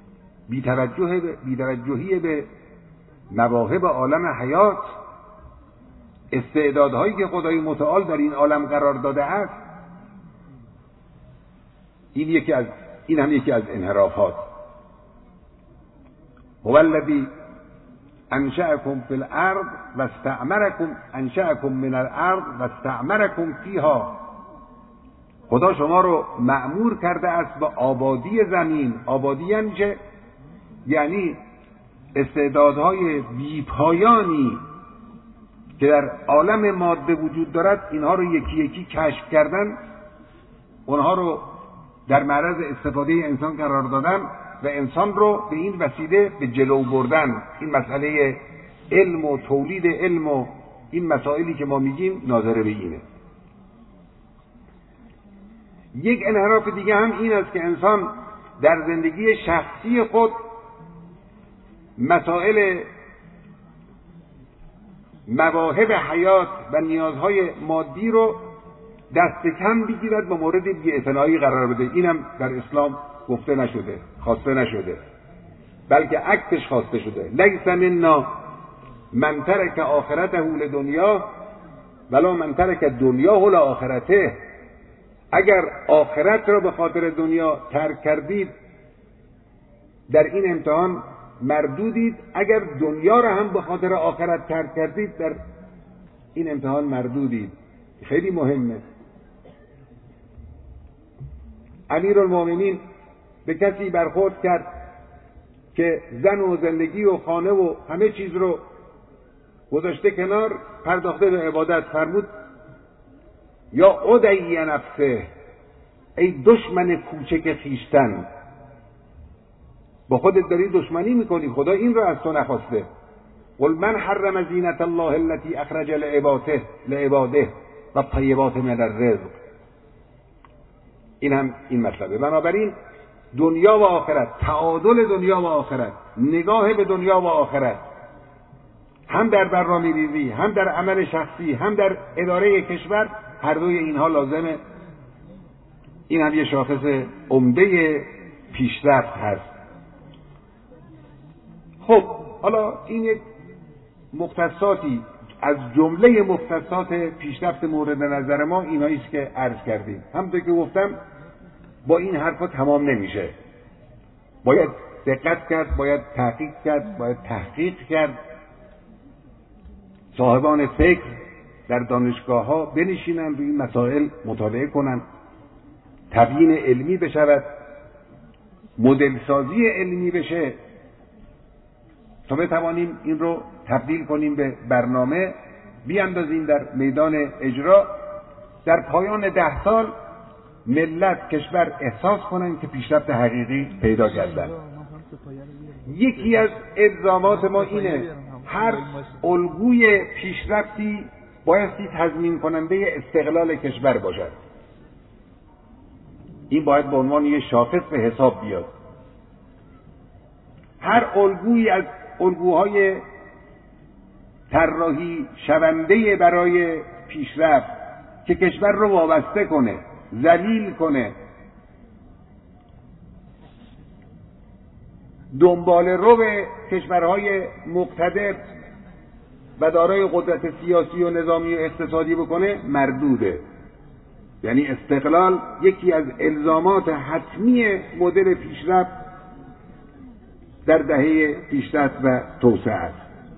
بی‌توجهی به مواهب عالم حیات، استعدادهایی که خدای متعال در این عالم قرار داده است. این هم یکی از انحرافات. هو الذی انشأکم فی الارض و استعمرکم، انشأکم من الارض و استعمرکم فیها. خدا شما رو مأمور کرده است به آبادی زمین. آبادی یعنی استعدادهای بی‌پایانی که در عالم ماده وجود دارد، اینها رو یکی یکی کشف کردن، اونها رو در معرض استفاده انسان قرار دادن و انسان رو به این وسیله به جلو بردن. این مسئله علم و تولید علم و این مسائلی که ما میگیم ناظر به اینه. یک انحراف دیگه هم این است که انسان در زندگی شخصی خود مسائل مواهب حیات و نیازهای مادی رو دست کم بگیرد و مورد بی‌اعتنایی قرار بده. اینم در اسلام گفته نشده، خواسته نشده، بلکه عکسش خواسته شده. لیس منا من ترک آخرته لدنیا ولا من ترک دنیاه لآخرته. اگر آخرت را به خاطر دنیا ترک کردید در این امتحان مردودید، اگر دنیا را هم به خاطر آخرت ترک کردید در این امتحان مردودید. خیلی مهمه. امیرالمومنین به کسی برخورد کرد که زن و زندگی و خانه و همه چیز رو گذاشته کنار، پرداخته به عبادت. فرمود یا ادعی نفسه، ای دشمن کوچک خویشتن، با خودت داری دشمنی میکنی، خدا این رو از تو نخواسته. قل من حرم زینت الله التي اخرج لعباده و طیبات من الرزق. این هم این مطلبه. بنابراین دنیا و آخرت، تعادل دنیا و آخرت، نگاه به دنیا و آخرت، هم در برنامه‌ریزی، هم در عمل شخصی، هم در اداره کشور، هر دوی اینها لازمه. این هم یه شاخص عمده پیشرفت هست. خب حالا این یک مختصاتی از جمله مختصات پیشرفت مورد نظر ما اینایی است که عرض کردیم. همونطور که گفتم با این حرفا تمام نمیشه، باید دقت کرد، باید تحقیق کرد، باید تحقیق کرد. صاحبان فکر در دانشگاه ها بنشینن روی این مسائل مطالعه کنن، تبیین علمی بشود، مدل سازی علمی بشه تا بتوانیم این رو تبدیل کنیم به برنامه، بیاندازیم در میدان اجرا. در پایان 10 سال ملت، کشور احساس کنن که پیشرفت حقیقی پیدا کردن. یکی از الزامات ما اینه هر الگوی پیشرفتی بایستی تضمین کننده استقلال کشور باشد. این باید به عنوان یک شاخص به حساب بیاد. هر الگویی از الگوهای طراحی شونده برای پیشرفت که کشور رو وابسته کنه، ذلیل کنه، دنبال رو به کشورهای مقتدر و دارای قدرت سیاسی و نظامی و اقتصادی بکنه، مردوده. یعنی استقلال یکی از الزامات حتمی مدل پیشرفت در دهه پیشرفت و توسعه است.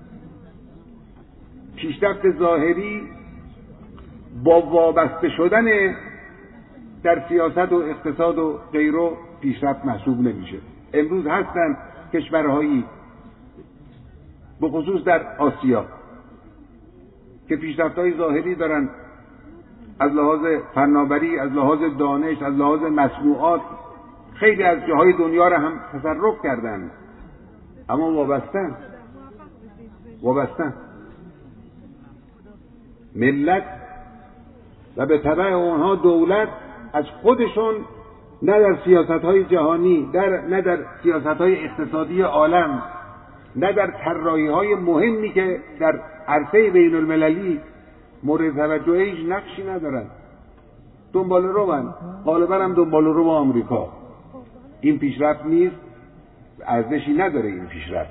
پیشرفت ظاهری با وابسته شدن در سیاست و اقتصاد و غیره پیشرفت محسوب نمیشه. امروز هستند کشورهایی به خصوص در آسیا که پیشرفت‌های ظاهری دارن، از لحاظ فناوری، از لحاظ دانش، از لحاظ مصنوعات، خیلی از جاهای دنیا را هم تصرف کردن، اما وابستن ملت و به تبع اونها دولت از خودشون نه در سیاست‌های جهانی، نه در سیاست‌های اقتصادی عالم، نه در طراحی‌های مهمی که در عرصه بین المللی مورد توجه هیچ نقشی ندارن. دنبال روان، غالبا هم دنبال رو با آمریکا. این پیشرفت نیست، ارزشی نداره این پیشرفت.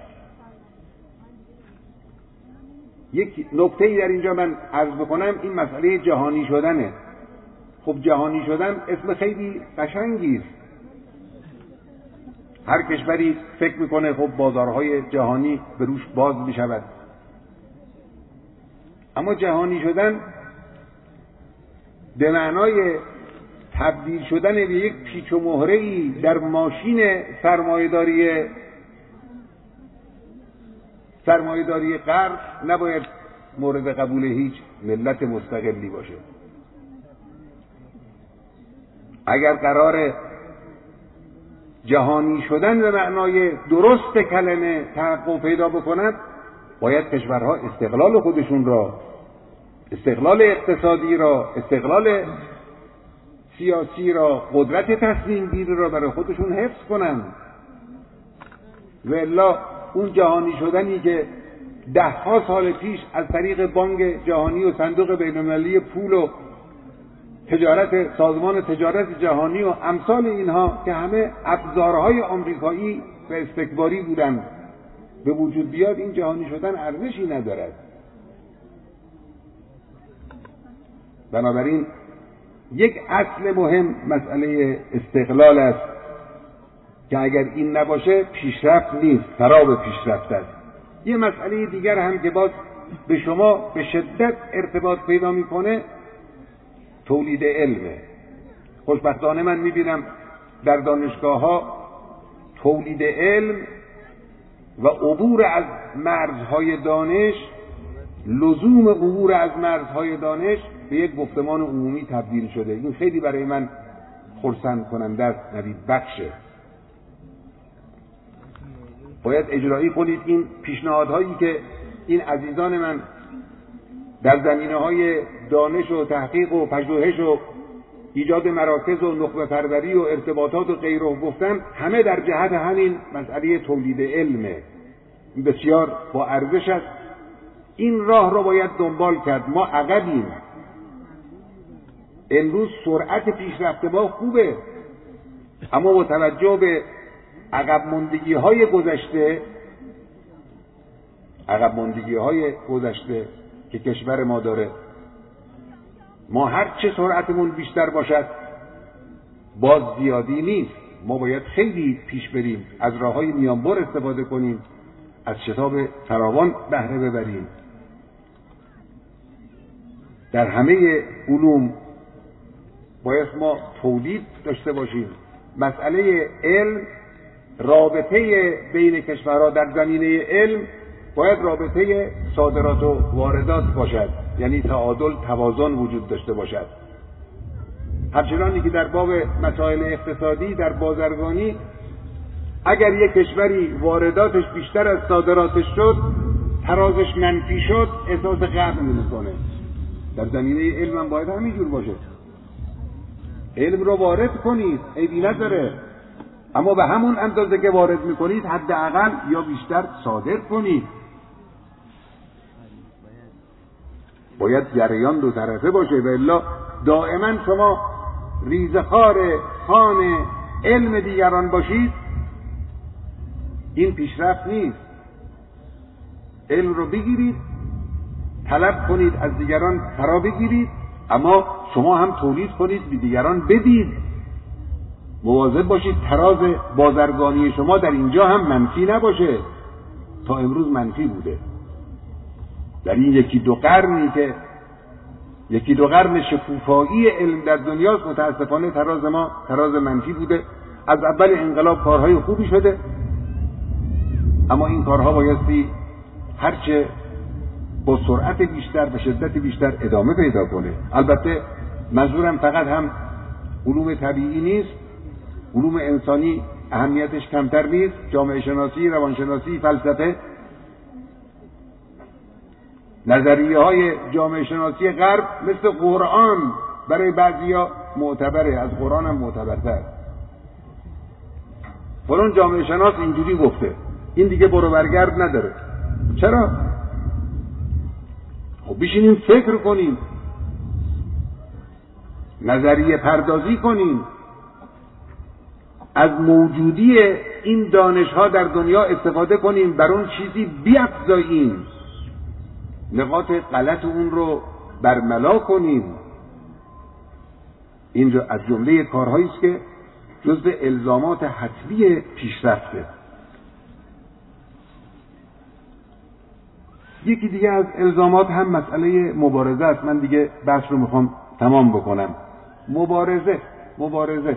یک نکته‌ای در اینجا من عرض بکنم، این مسئله جهانی شدنه. خب جهانی شدن اسم خیلی قشنگی است. هر کشوری فکر میکنه خب بازارهای جهانی به روش باز میشود، اما جهانی شدن به معنای تبدیل شدن به یک پیچ و مهره‌ای در ماشین سرمایه‌داری غرب نباید مورد قبول هیچ ملت مستقلی باشه. اگر قرار جهانی شدن به معنای درست کلمه تحقق پیدا بکند، باید کشورها استقلال خودشون را، استقلال اقتصادی را، استقلال سیاسی را، قدرت تصمیم گیری را برای خودشون حفظ کنند. و الا اون جهانی شدنی که 10 سال پیش از طریق بانک جهانی و صندوق بین‌المللی پول و تجارت، سازمان تجارت جهانی و امثال اینها که همه ابزارهای آمریکایی و استکباری بودند به وجود بیاد، این جهانی شدن ارزشی ندارد. بنابراین یک اصل مهم مسئله استقلال است که اگر این نباشه پیشرفت نیست، خراب پیشرفت است. یه مسئله دیگر هم که باز به شما به شدت ارتباط پیدا میکنه، تولید علمه. خوشبختانه من میبینم در دانشگاه ها تولید علم و عبور از مرزهای دانش، لزوم عبور از مرزهای دانش به یک گفتمان عمومی تبدیل شده. این خیلی برای من خرسند کننده است، نوید بخشه. باید اجرایی کنید این پیشنهادهایی که این عزیزان من در زمینه‌های دانش و تحقیق و پژوهش و ایجاد مراکز و نخبه پروری و ارتباطات و غیره گفتن، همه در جهت همین مسئله تولید علمه. بسیار با ارزش است. این راه را باید دنبال کرد. ما عقبیم. امروز سرعت پیشرفت ما خوبه، اما با توجه به عقب ماندگی‌های گذشته که کشور ما داره، ما هر چه سرعتمون بیشتر باشد باز زیادی نیست. ما باید خیلی پیش بریم، از راه‌های میانبر استفاده کنیم، از شتاب فراوان بهره ببریم. در همه علوم باید ما تولید داشته باشیم. مسئله علم، رابطه بین کشورها در زمینه علم باید رابطه صادرات و واردات باشد، یعنی تعادل، توازن وجود داشته باشد. همچنانی که در باب مسائل اقتصادی در بازرگانی، اگر یک کشوری وارداتش بیشتر از صادراتش شد، ترازش منفی شد، احساس غرق میکنه. در زمینه علم هم باید همینجور باشه. علم رو وارد کنید، عیبی نداره، اما به همون اندازه که وارد میکنید حداقل یا بیشتر صادر کنید. باید جریان دو طرفه باشه، و الا دائما شما ریزخوار خوان علم دیگران باشید، این پیشرفت نیست. علم رو بگیرید، طلب کنید، از دیگران فرا بگیرید، اما شما هم تولید کنید، به دیگران بدید. مواظب باشید تراز بازرگانی شما در اینجا هم منفی نباشه. تا امروز منفی بوده. در این یکی دو قرن شکوفایی علم در دنیاست، متاسفانه تراز ما تراز منفی بوده. از اول انقلاب کارهای خوبی شده، اما این کارها بایستی هرچه با سرعت بیشتر و شدت بیشتر ادامه پیدا کنه. البته منظورم فقط هم علوم طبیعی نیست، علوم انسانی اهمیتش کمتر نیست. جامعه شناسی، روانشناسی، فلسفه، نظریه های جامعه شناسی غرب مثل قرآن برای بعضیا معتبره، از قرآن هم معتبرتر. فلان جامعه شناس اینجوری گفته، این دیگه برو برگرد نداره. چرا؟ خب بشینیم فکر کنیم، نظریه پردازی کنیم، از موجودی این دانش‌ها در دنیا استفاده کنیم، بر اون چیزی بیفزاییم، نقاط غلط اون رو برملا کنیم. این از جمله کارهایی است که جزء الزامات حتمی پیشرفته. یکی دیگه از الزامات هم مسئله مبارزه است. من دیگه بحث رو میخوام تمام بکنم. مبارزه.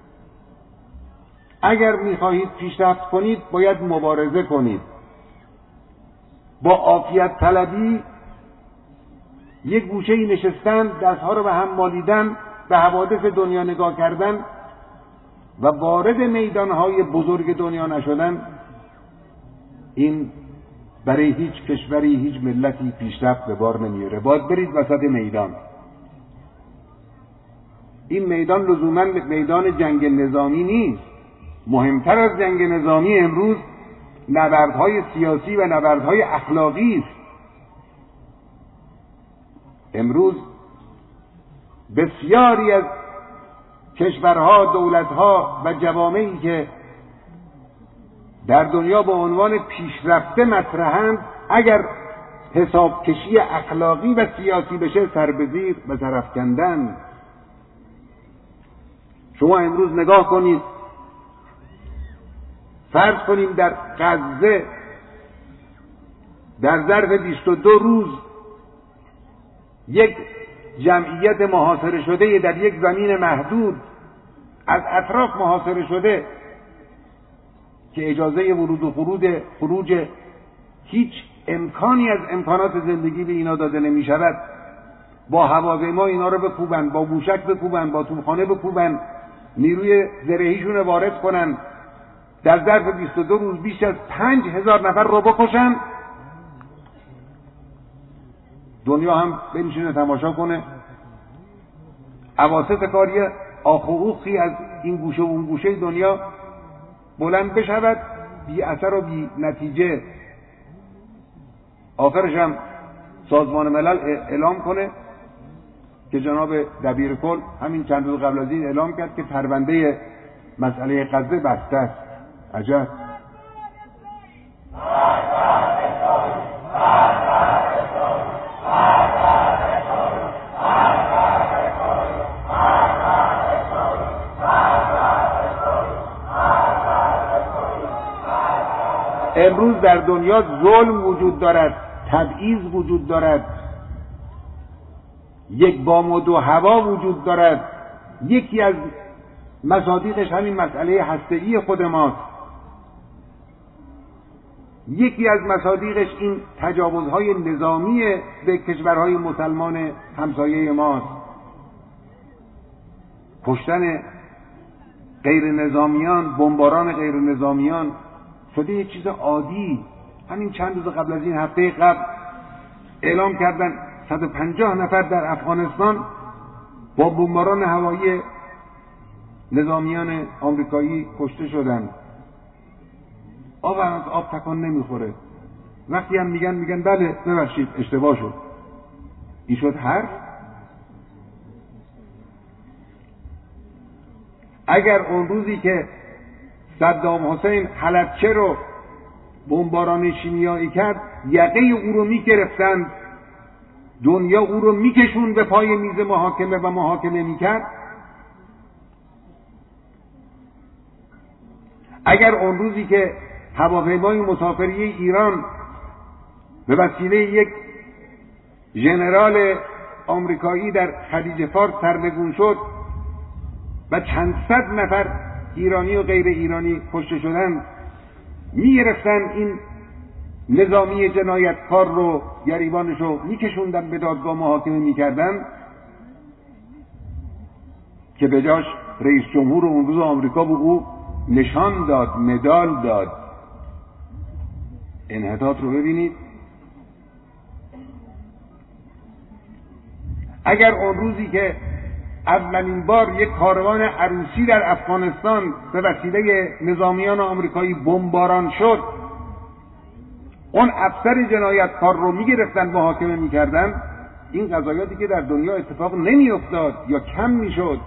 اگر میخواهید پیشرفت کنید باید مبارزه کنید. با عافیت طلبی یک گوشه‌ای نشستن، دستها رو به هم مالیدن، به حوادث دنیا نگاه کردن و وارد میدانهای بزرگ دنیا نشدن، این برای هیچ کشوری، هیچ ملتی پیشرفت به بار نمیاره. باید برید وسط میدان. این میدان لزوماً میدان جنگ نظامی نیست. مهمتر از جنگ نظامی امروز نبردهای سیاسی و نبردهای اخلاقی است. امروز بسیاری از کشورها، دولتها و جوامعی که در دنیا با عنوان پیشرفته مطرحند، اگر حساب کشی اخلاقی و سیاسی بشه سربزیر و سرافکندن. شما امروز نگاه کنید، فرض کنیم در غزه در ظرف 22 روز یک جمعیت محاصره شده در یک زمین محدود از اطراف محاصره شده که اجازه ورود و خروج هیچ امکانی از امکانات زندگی به اینا داده نمی شود. با هواپیما اینا رو بکوبن، با موشک بکوبن، با توپخانه بکوبن، نیروی زرهیشون وارد کنن، در ظرف 22 روز بیش از 5000 نفر رو بکشن، دنیا هم بنشینه تماشا کنه. اواسط کاری آخ و اوخی از این گوشه و اون گوشه دنیا بلند بشود، بی اثر و بی نتیجه، آخرش هم سازمان ملل اعلام کنه که جناب دبیر کل همین چند روز قبل از این اعلام کرد که پرونده مسئله غزه بسته است. عجب. امروز در دنیا ظلم وجود دارد، تبعیض وجود دارد، یک بام و دو هوا وجود دارد. یکی از مصادیقش همین مسئله هسته‌ای خود ماست. یکی از مصادیقش این تجاوزهای نظامی به کشورهای مسلمان همسایه ماست. کشتن غیر نظامیان، بمباران غیر نظامیان شده یک چیز عادی. همین چند روز قبل از این، هفته قبل اعلام کردن 150 نفر در افغانستان با بمباران هوایی نظامیان آمریکایی کشته شدند. آب از آب تکان نمیخوره. وقتی هم میگن بله ببخشید اشتباه شد. این شد حرف. اگر اون روزی که صدام حسین حلبچه رو بمباران شیمیایی کرد، یقه او رو میگرفتند، دنیا او رو میکشون به پای میز محاکمه و محاکمه میکرد، اگر اون روزی که هواپیمای مسافری ایران به وسیله یک ژنرال آمریکایی در خلیج فارس سرنگون شد و چند صد نفر ایرانی و غیر ایرانی کشته شدند، میگرفتن این نظامی جنایتکار رو، گریبانش رو میکشوندن به دادگاه محاکمه میکردن که به جاش رئیس جمهور اون روز آمریکا به او نشان داد، مدال داد. انحطاط رو ببینید. اگر اون روزی که اولین بار یک کاروان عروسی در افغانستان به وسیله نظامیان آمریکایی بمباران شد، اون افسر جنایتکار رو میگرفتن محاکمه میکردن، این قضایاتی که در دنیا اتفاق نمیافتاد یا کم میشد.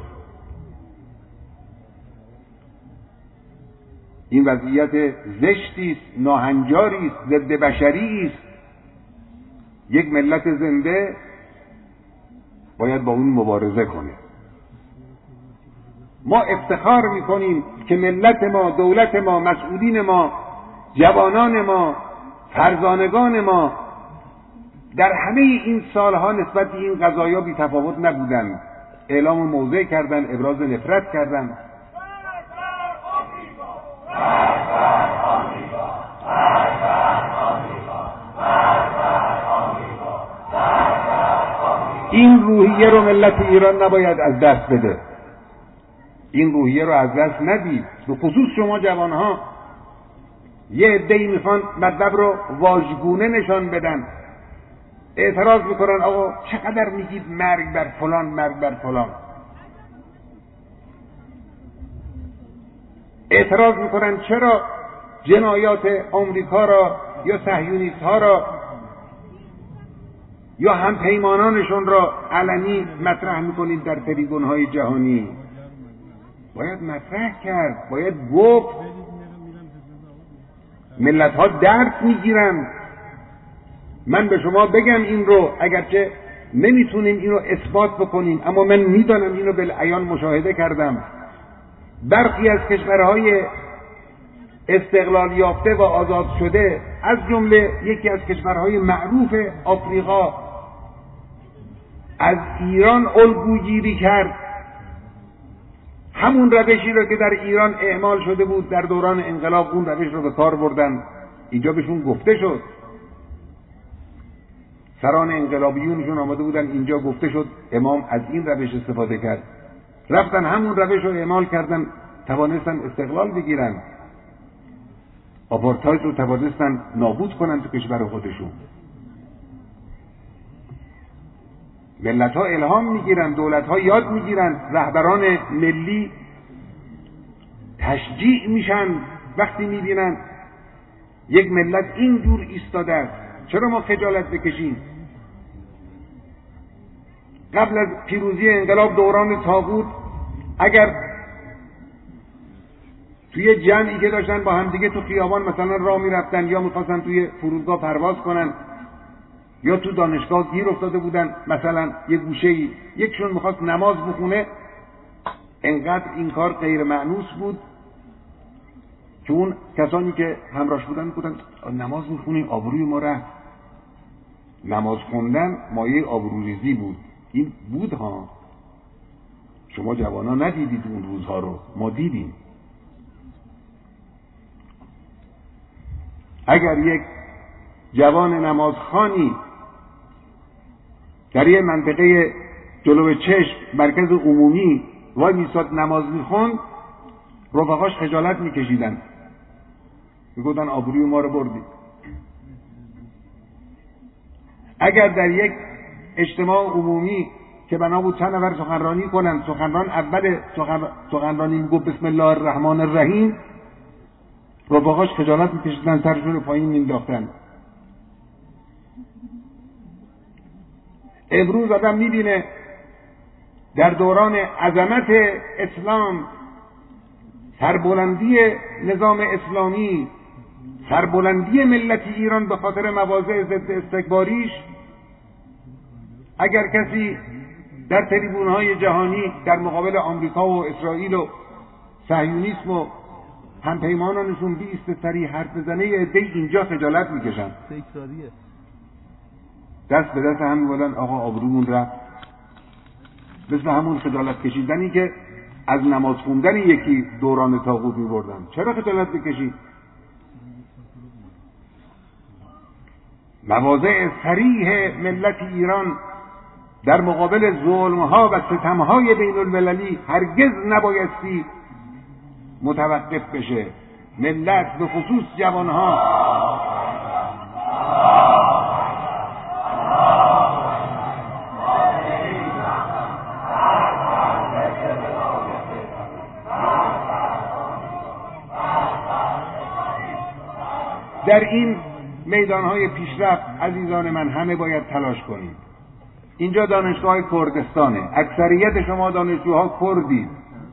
این وضعیت زشتی است، ناهنجاری است، ضد بشری است. یک ملت زنده باید با اون مبارزه کنه. ما افتخار میکنیم که ملت ما، دولت ما، مسئولین ما، جوانان ما، فرزانگان ما در همه این سالها نسبت به این قضایا بی تفاوت نبودند. اعلام موضع کردند، ابراز نفرت کردند. این روحیه رو ملت ایران نباید از دست بده. این روحیه رو از دست ندید. به خصوص شما جوانها، یه عده‌ای میخوان مطلب رو واژگونه نشان بدن. اعتراض میکنن آقا چقدر میگید مرگ بر فلان، مرگ بر فلان. اعتراض میکنن چرا جنایات آمریکا را یا صهیونیست ها را یا هم پیمانانشون را علنی مطرح میکنید در تریبون های جهانی. باید مطرح کرد، باید گفت. ملت ها درد میگیرن. من به شما بگم این رو، اگرچه نمیتونیم این رو اثبات بکنیم، اما من میدانم، این رو بالعیان مشاهده کردم. برخی از کشورهای استقلال یافته و آزاد شده، از جمله یکی از کشورهای معروف آفریقا، از ایران الگوگیری کرد. همون روشی رو که در ایران اعمال شده بود در دوران انقلاب، اون روش رو به کار بردن. اینجا بهشون گفته شد، سران انقلابیونشون آمده بودن اینجا، گفته شد امام از این روش استفاده کرد. رفتن همون روش رو اعمال کردن، توانستن استقلال بگیرن. آپارتاید رو توانستن نابود کنن تو کشور خودشون. ملت‌ها الهام میگیرن، دولت‌ها یاد میگیرن، رهبران ملی تشجیع میشن وقتی میبینن یک ملت اینجور ایستاده است. چرا ما خجالت بکشیم؟ قبل از پیروزی انقلاب دوران طاغوت اگر توی جمعی که داشتن با هم دیگه تو خیابان مثلا راه میرفتن یا میخواستن توی فرودگاه پرواز کنن یا تو دانشگاه گیر افتاده بودن، مثلا یه گوشه‌ای یکشون میخواست نماز بخونه، انقدر این کار غیر مأنوس بود که اون کسانی که همراهش بودن گفتن نماز میخونیم آبروی ما رفت. نماز خوندن مایه آبروریزی بود. این بود ها، شما جوانا ندیدید اون روزها رو، ما دیدیم. اگر یک جوان نمازخوانی در یه منطقه جلو چشم مرکز عمومی وای میستاد نماز میخوند، رفقاش خجالت میکشیدن، میگفتن آبروی ما رو بردی. اگر در یک اجتماع عمومی که بنا بود چند نفر سخنرانی کنن، سخنران اول سخنرانی میگفت بسم الله الرحمن الرحیم، رفقاش خجالت میکشیدن، سرشون رو پایین مینداختن. امروز آدم میبینه در دوران عظمت اسلام، سربلندی نظام اسلامی، سربلندی ملت ایران به خاطر مواضع ضد استکباریش، اگر کسی در تریبونهای جهانی در مقابل آمریکا و اسرائیل و صهیونیسم و همپیمانانشون بیسته سری حرف بزنه، یه عده اینجا خجالت میکشن، دست به دست هم میبالن آقا آبرومون رفت. مثل همون خجالت کشیدنی که از نماز خوندن یکی دوران طاغوت میبردن. چرا خجالت بکشید؟ مواضع صریح ملت ایران در مقابل ظلمها و ستمهای بین المللی هرگز نبایستی متوقف بشه. ملت به خصوص جوانها در این میدانهای پیشرفت عزیزان من همه باید تلاش کنیم. اینجا دانشگاه کردستانه، اکثریت شما دانشجوها کردید.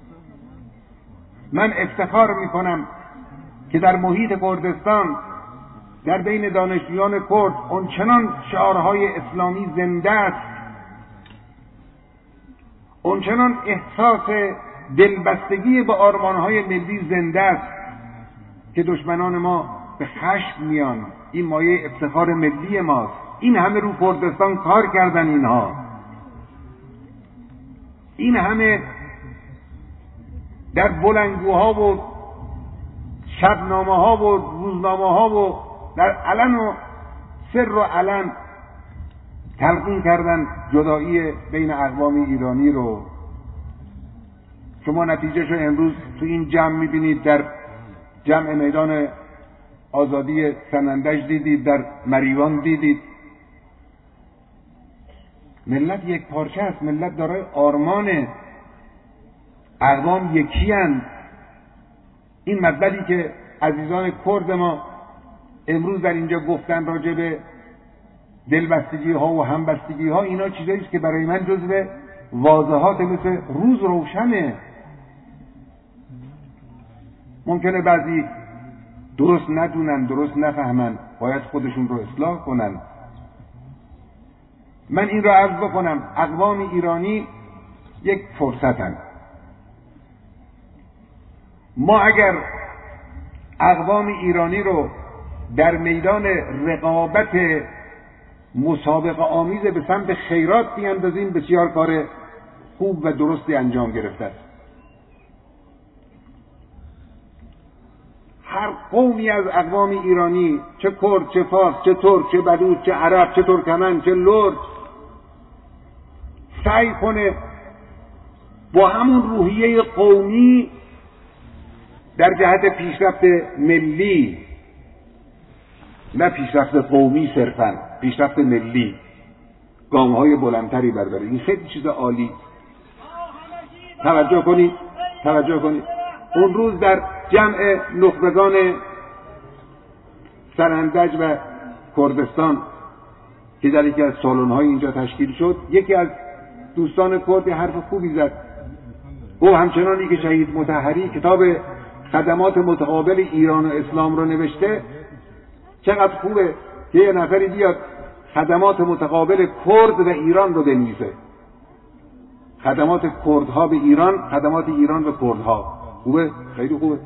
من افتخار میکنم که در محیط کردستان در بین دانشجویان کرد اونچنان شعارهای اسلامی زنده است، اونچنان احساس دلبستگی به آرمانهای ملی زنده است که دشمنان ما به خشم میان. این مایه افتخار ملی ماست. این همه رو کردستان کار کردن اینها، این همه در بلندگوها و شبنامه ها و روزنامه ها و در علن و سر و علن تلقین کردن جدایی بین اقوام ایرانی رو. شما نتیجه شو امروز تو این جمع میبینید، در جمع میدان آزادی سنندج دیدید، در مریوان دیدید. ملت یک پارچه است، ملت دارای آرمانه، اقوام یکی اند. این مطلبی که عزیزان کرد ما امروز در اینجا گفتن راجع به دلبستگی ها و همبستگی ها، اینا چیزایی است که برای من جزو واضحات مثل روز روشنه. ممکنه بعضی درست ندونن، درست نفهمن، باید خودشون رو اصلاح کنن. من این رو عرض بکنم، اقوام ایرانی یک فرصتن. ما اگر اقوام ایرانی رو در میدان رقابت مسابقه آمیز به سمت خیرات بیاندازیم، بسیار کار خوب و درستی انجام گرفته است. هر قومی از اقوام ایرانی، چه کرد، چه فارس، چه ترک، چه بلوچ، چه عرب، چه ترکمن، چه لرد، سعی کنه با همون روحیه قومی در جهت پیشرفت ملی، نه پیشرفت قومی صرفاً، پیشرفت ملی، گام‌های بلندتری برداره. این خیلی چیز عالی. توجه کنید. اون روز در جمع نخبگان سرندج و کردستان که در یکی از سالن‌های اینجا تشکیل شد، یکی از دوستان کرد حرف خوبی زد. او همچنانی که شهید مطهری کتاب خدمات متقابل ایران و اسلام رو نوشته، چقدر خوبه که یه نفری بیاد خدمات متقابل کرد و ایران رو بنویسه. خدمات کردها به ایران، خدمات ایران به کردها. خوبه؟ خیلی خوبه.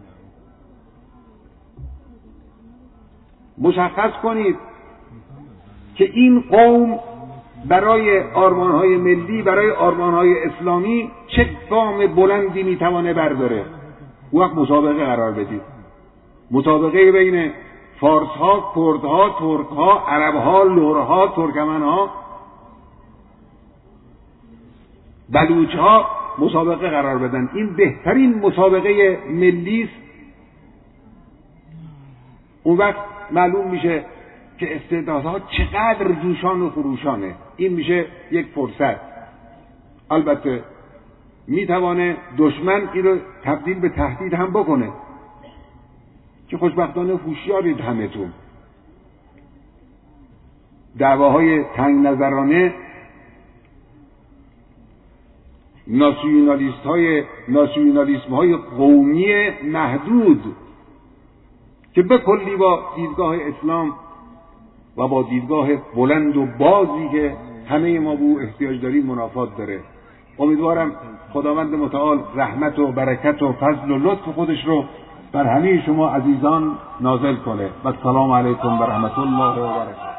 مشخص کنید که این قوم برای آرمانهای ملی، برای آرمانهای اسلامی چه گام بلندی میتوانه برداره. او وقت مسابقه قرار بدید. مسابقه بین فارسها، کردها، ترکها، عربها، لورها، ترکمنها، بلوچها مسابقه قرار بدن. این بهترین مسابقه ملی است. اون وقت معلوم میشه که استعدادها چقدر جوشان و خروشانه. این میشه یک فرصت. البته میتوانه دشمن این رو تبدیل به تهدید هم بکنه که خوشبختانه هوشیارید همتون. دعواهای تنگ نظرانه، ناسیونالیسم های قومی محدود که به کلی با دیدگاه اسلام و با دیدگاه بلند و بازی که همه ما به او احتیاج داریم منافات داره. امیدوارم خداوند متعال رحمت و برکت و فضل و لطف خودش رو بر همه شما عزیزان نازل کنه. و السلام علیکم و رحمت الله و برکاته.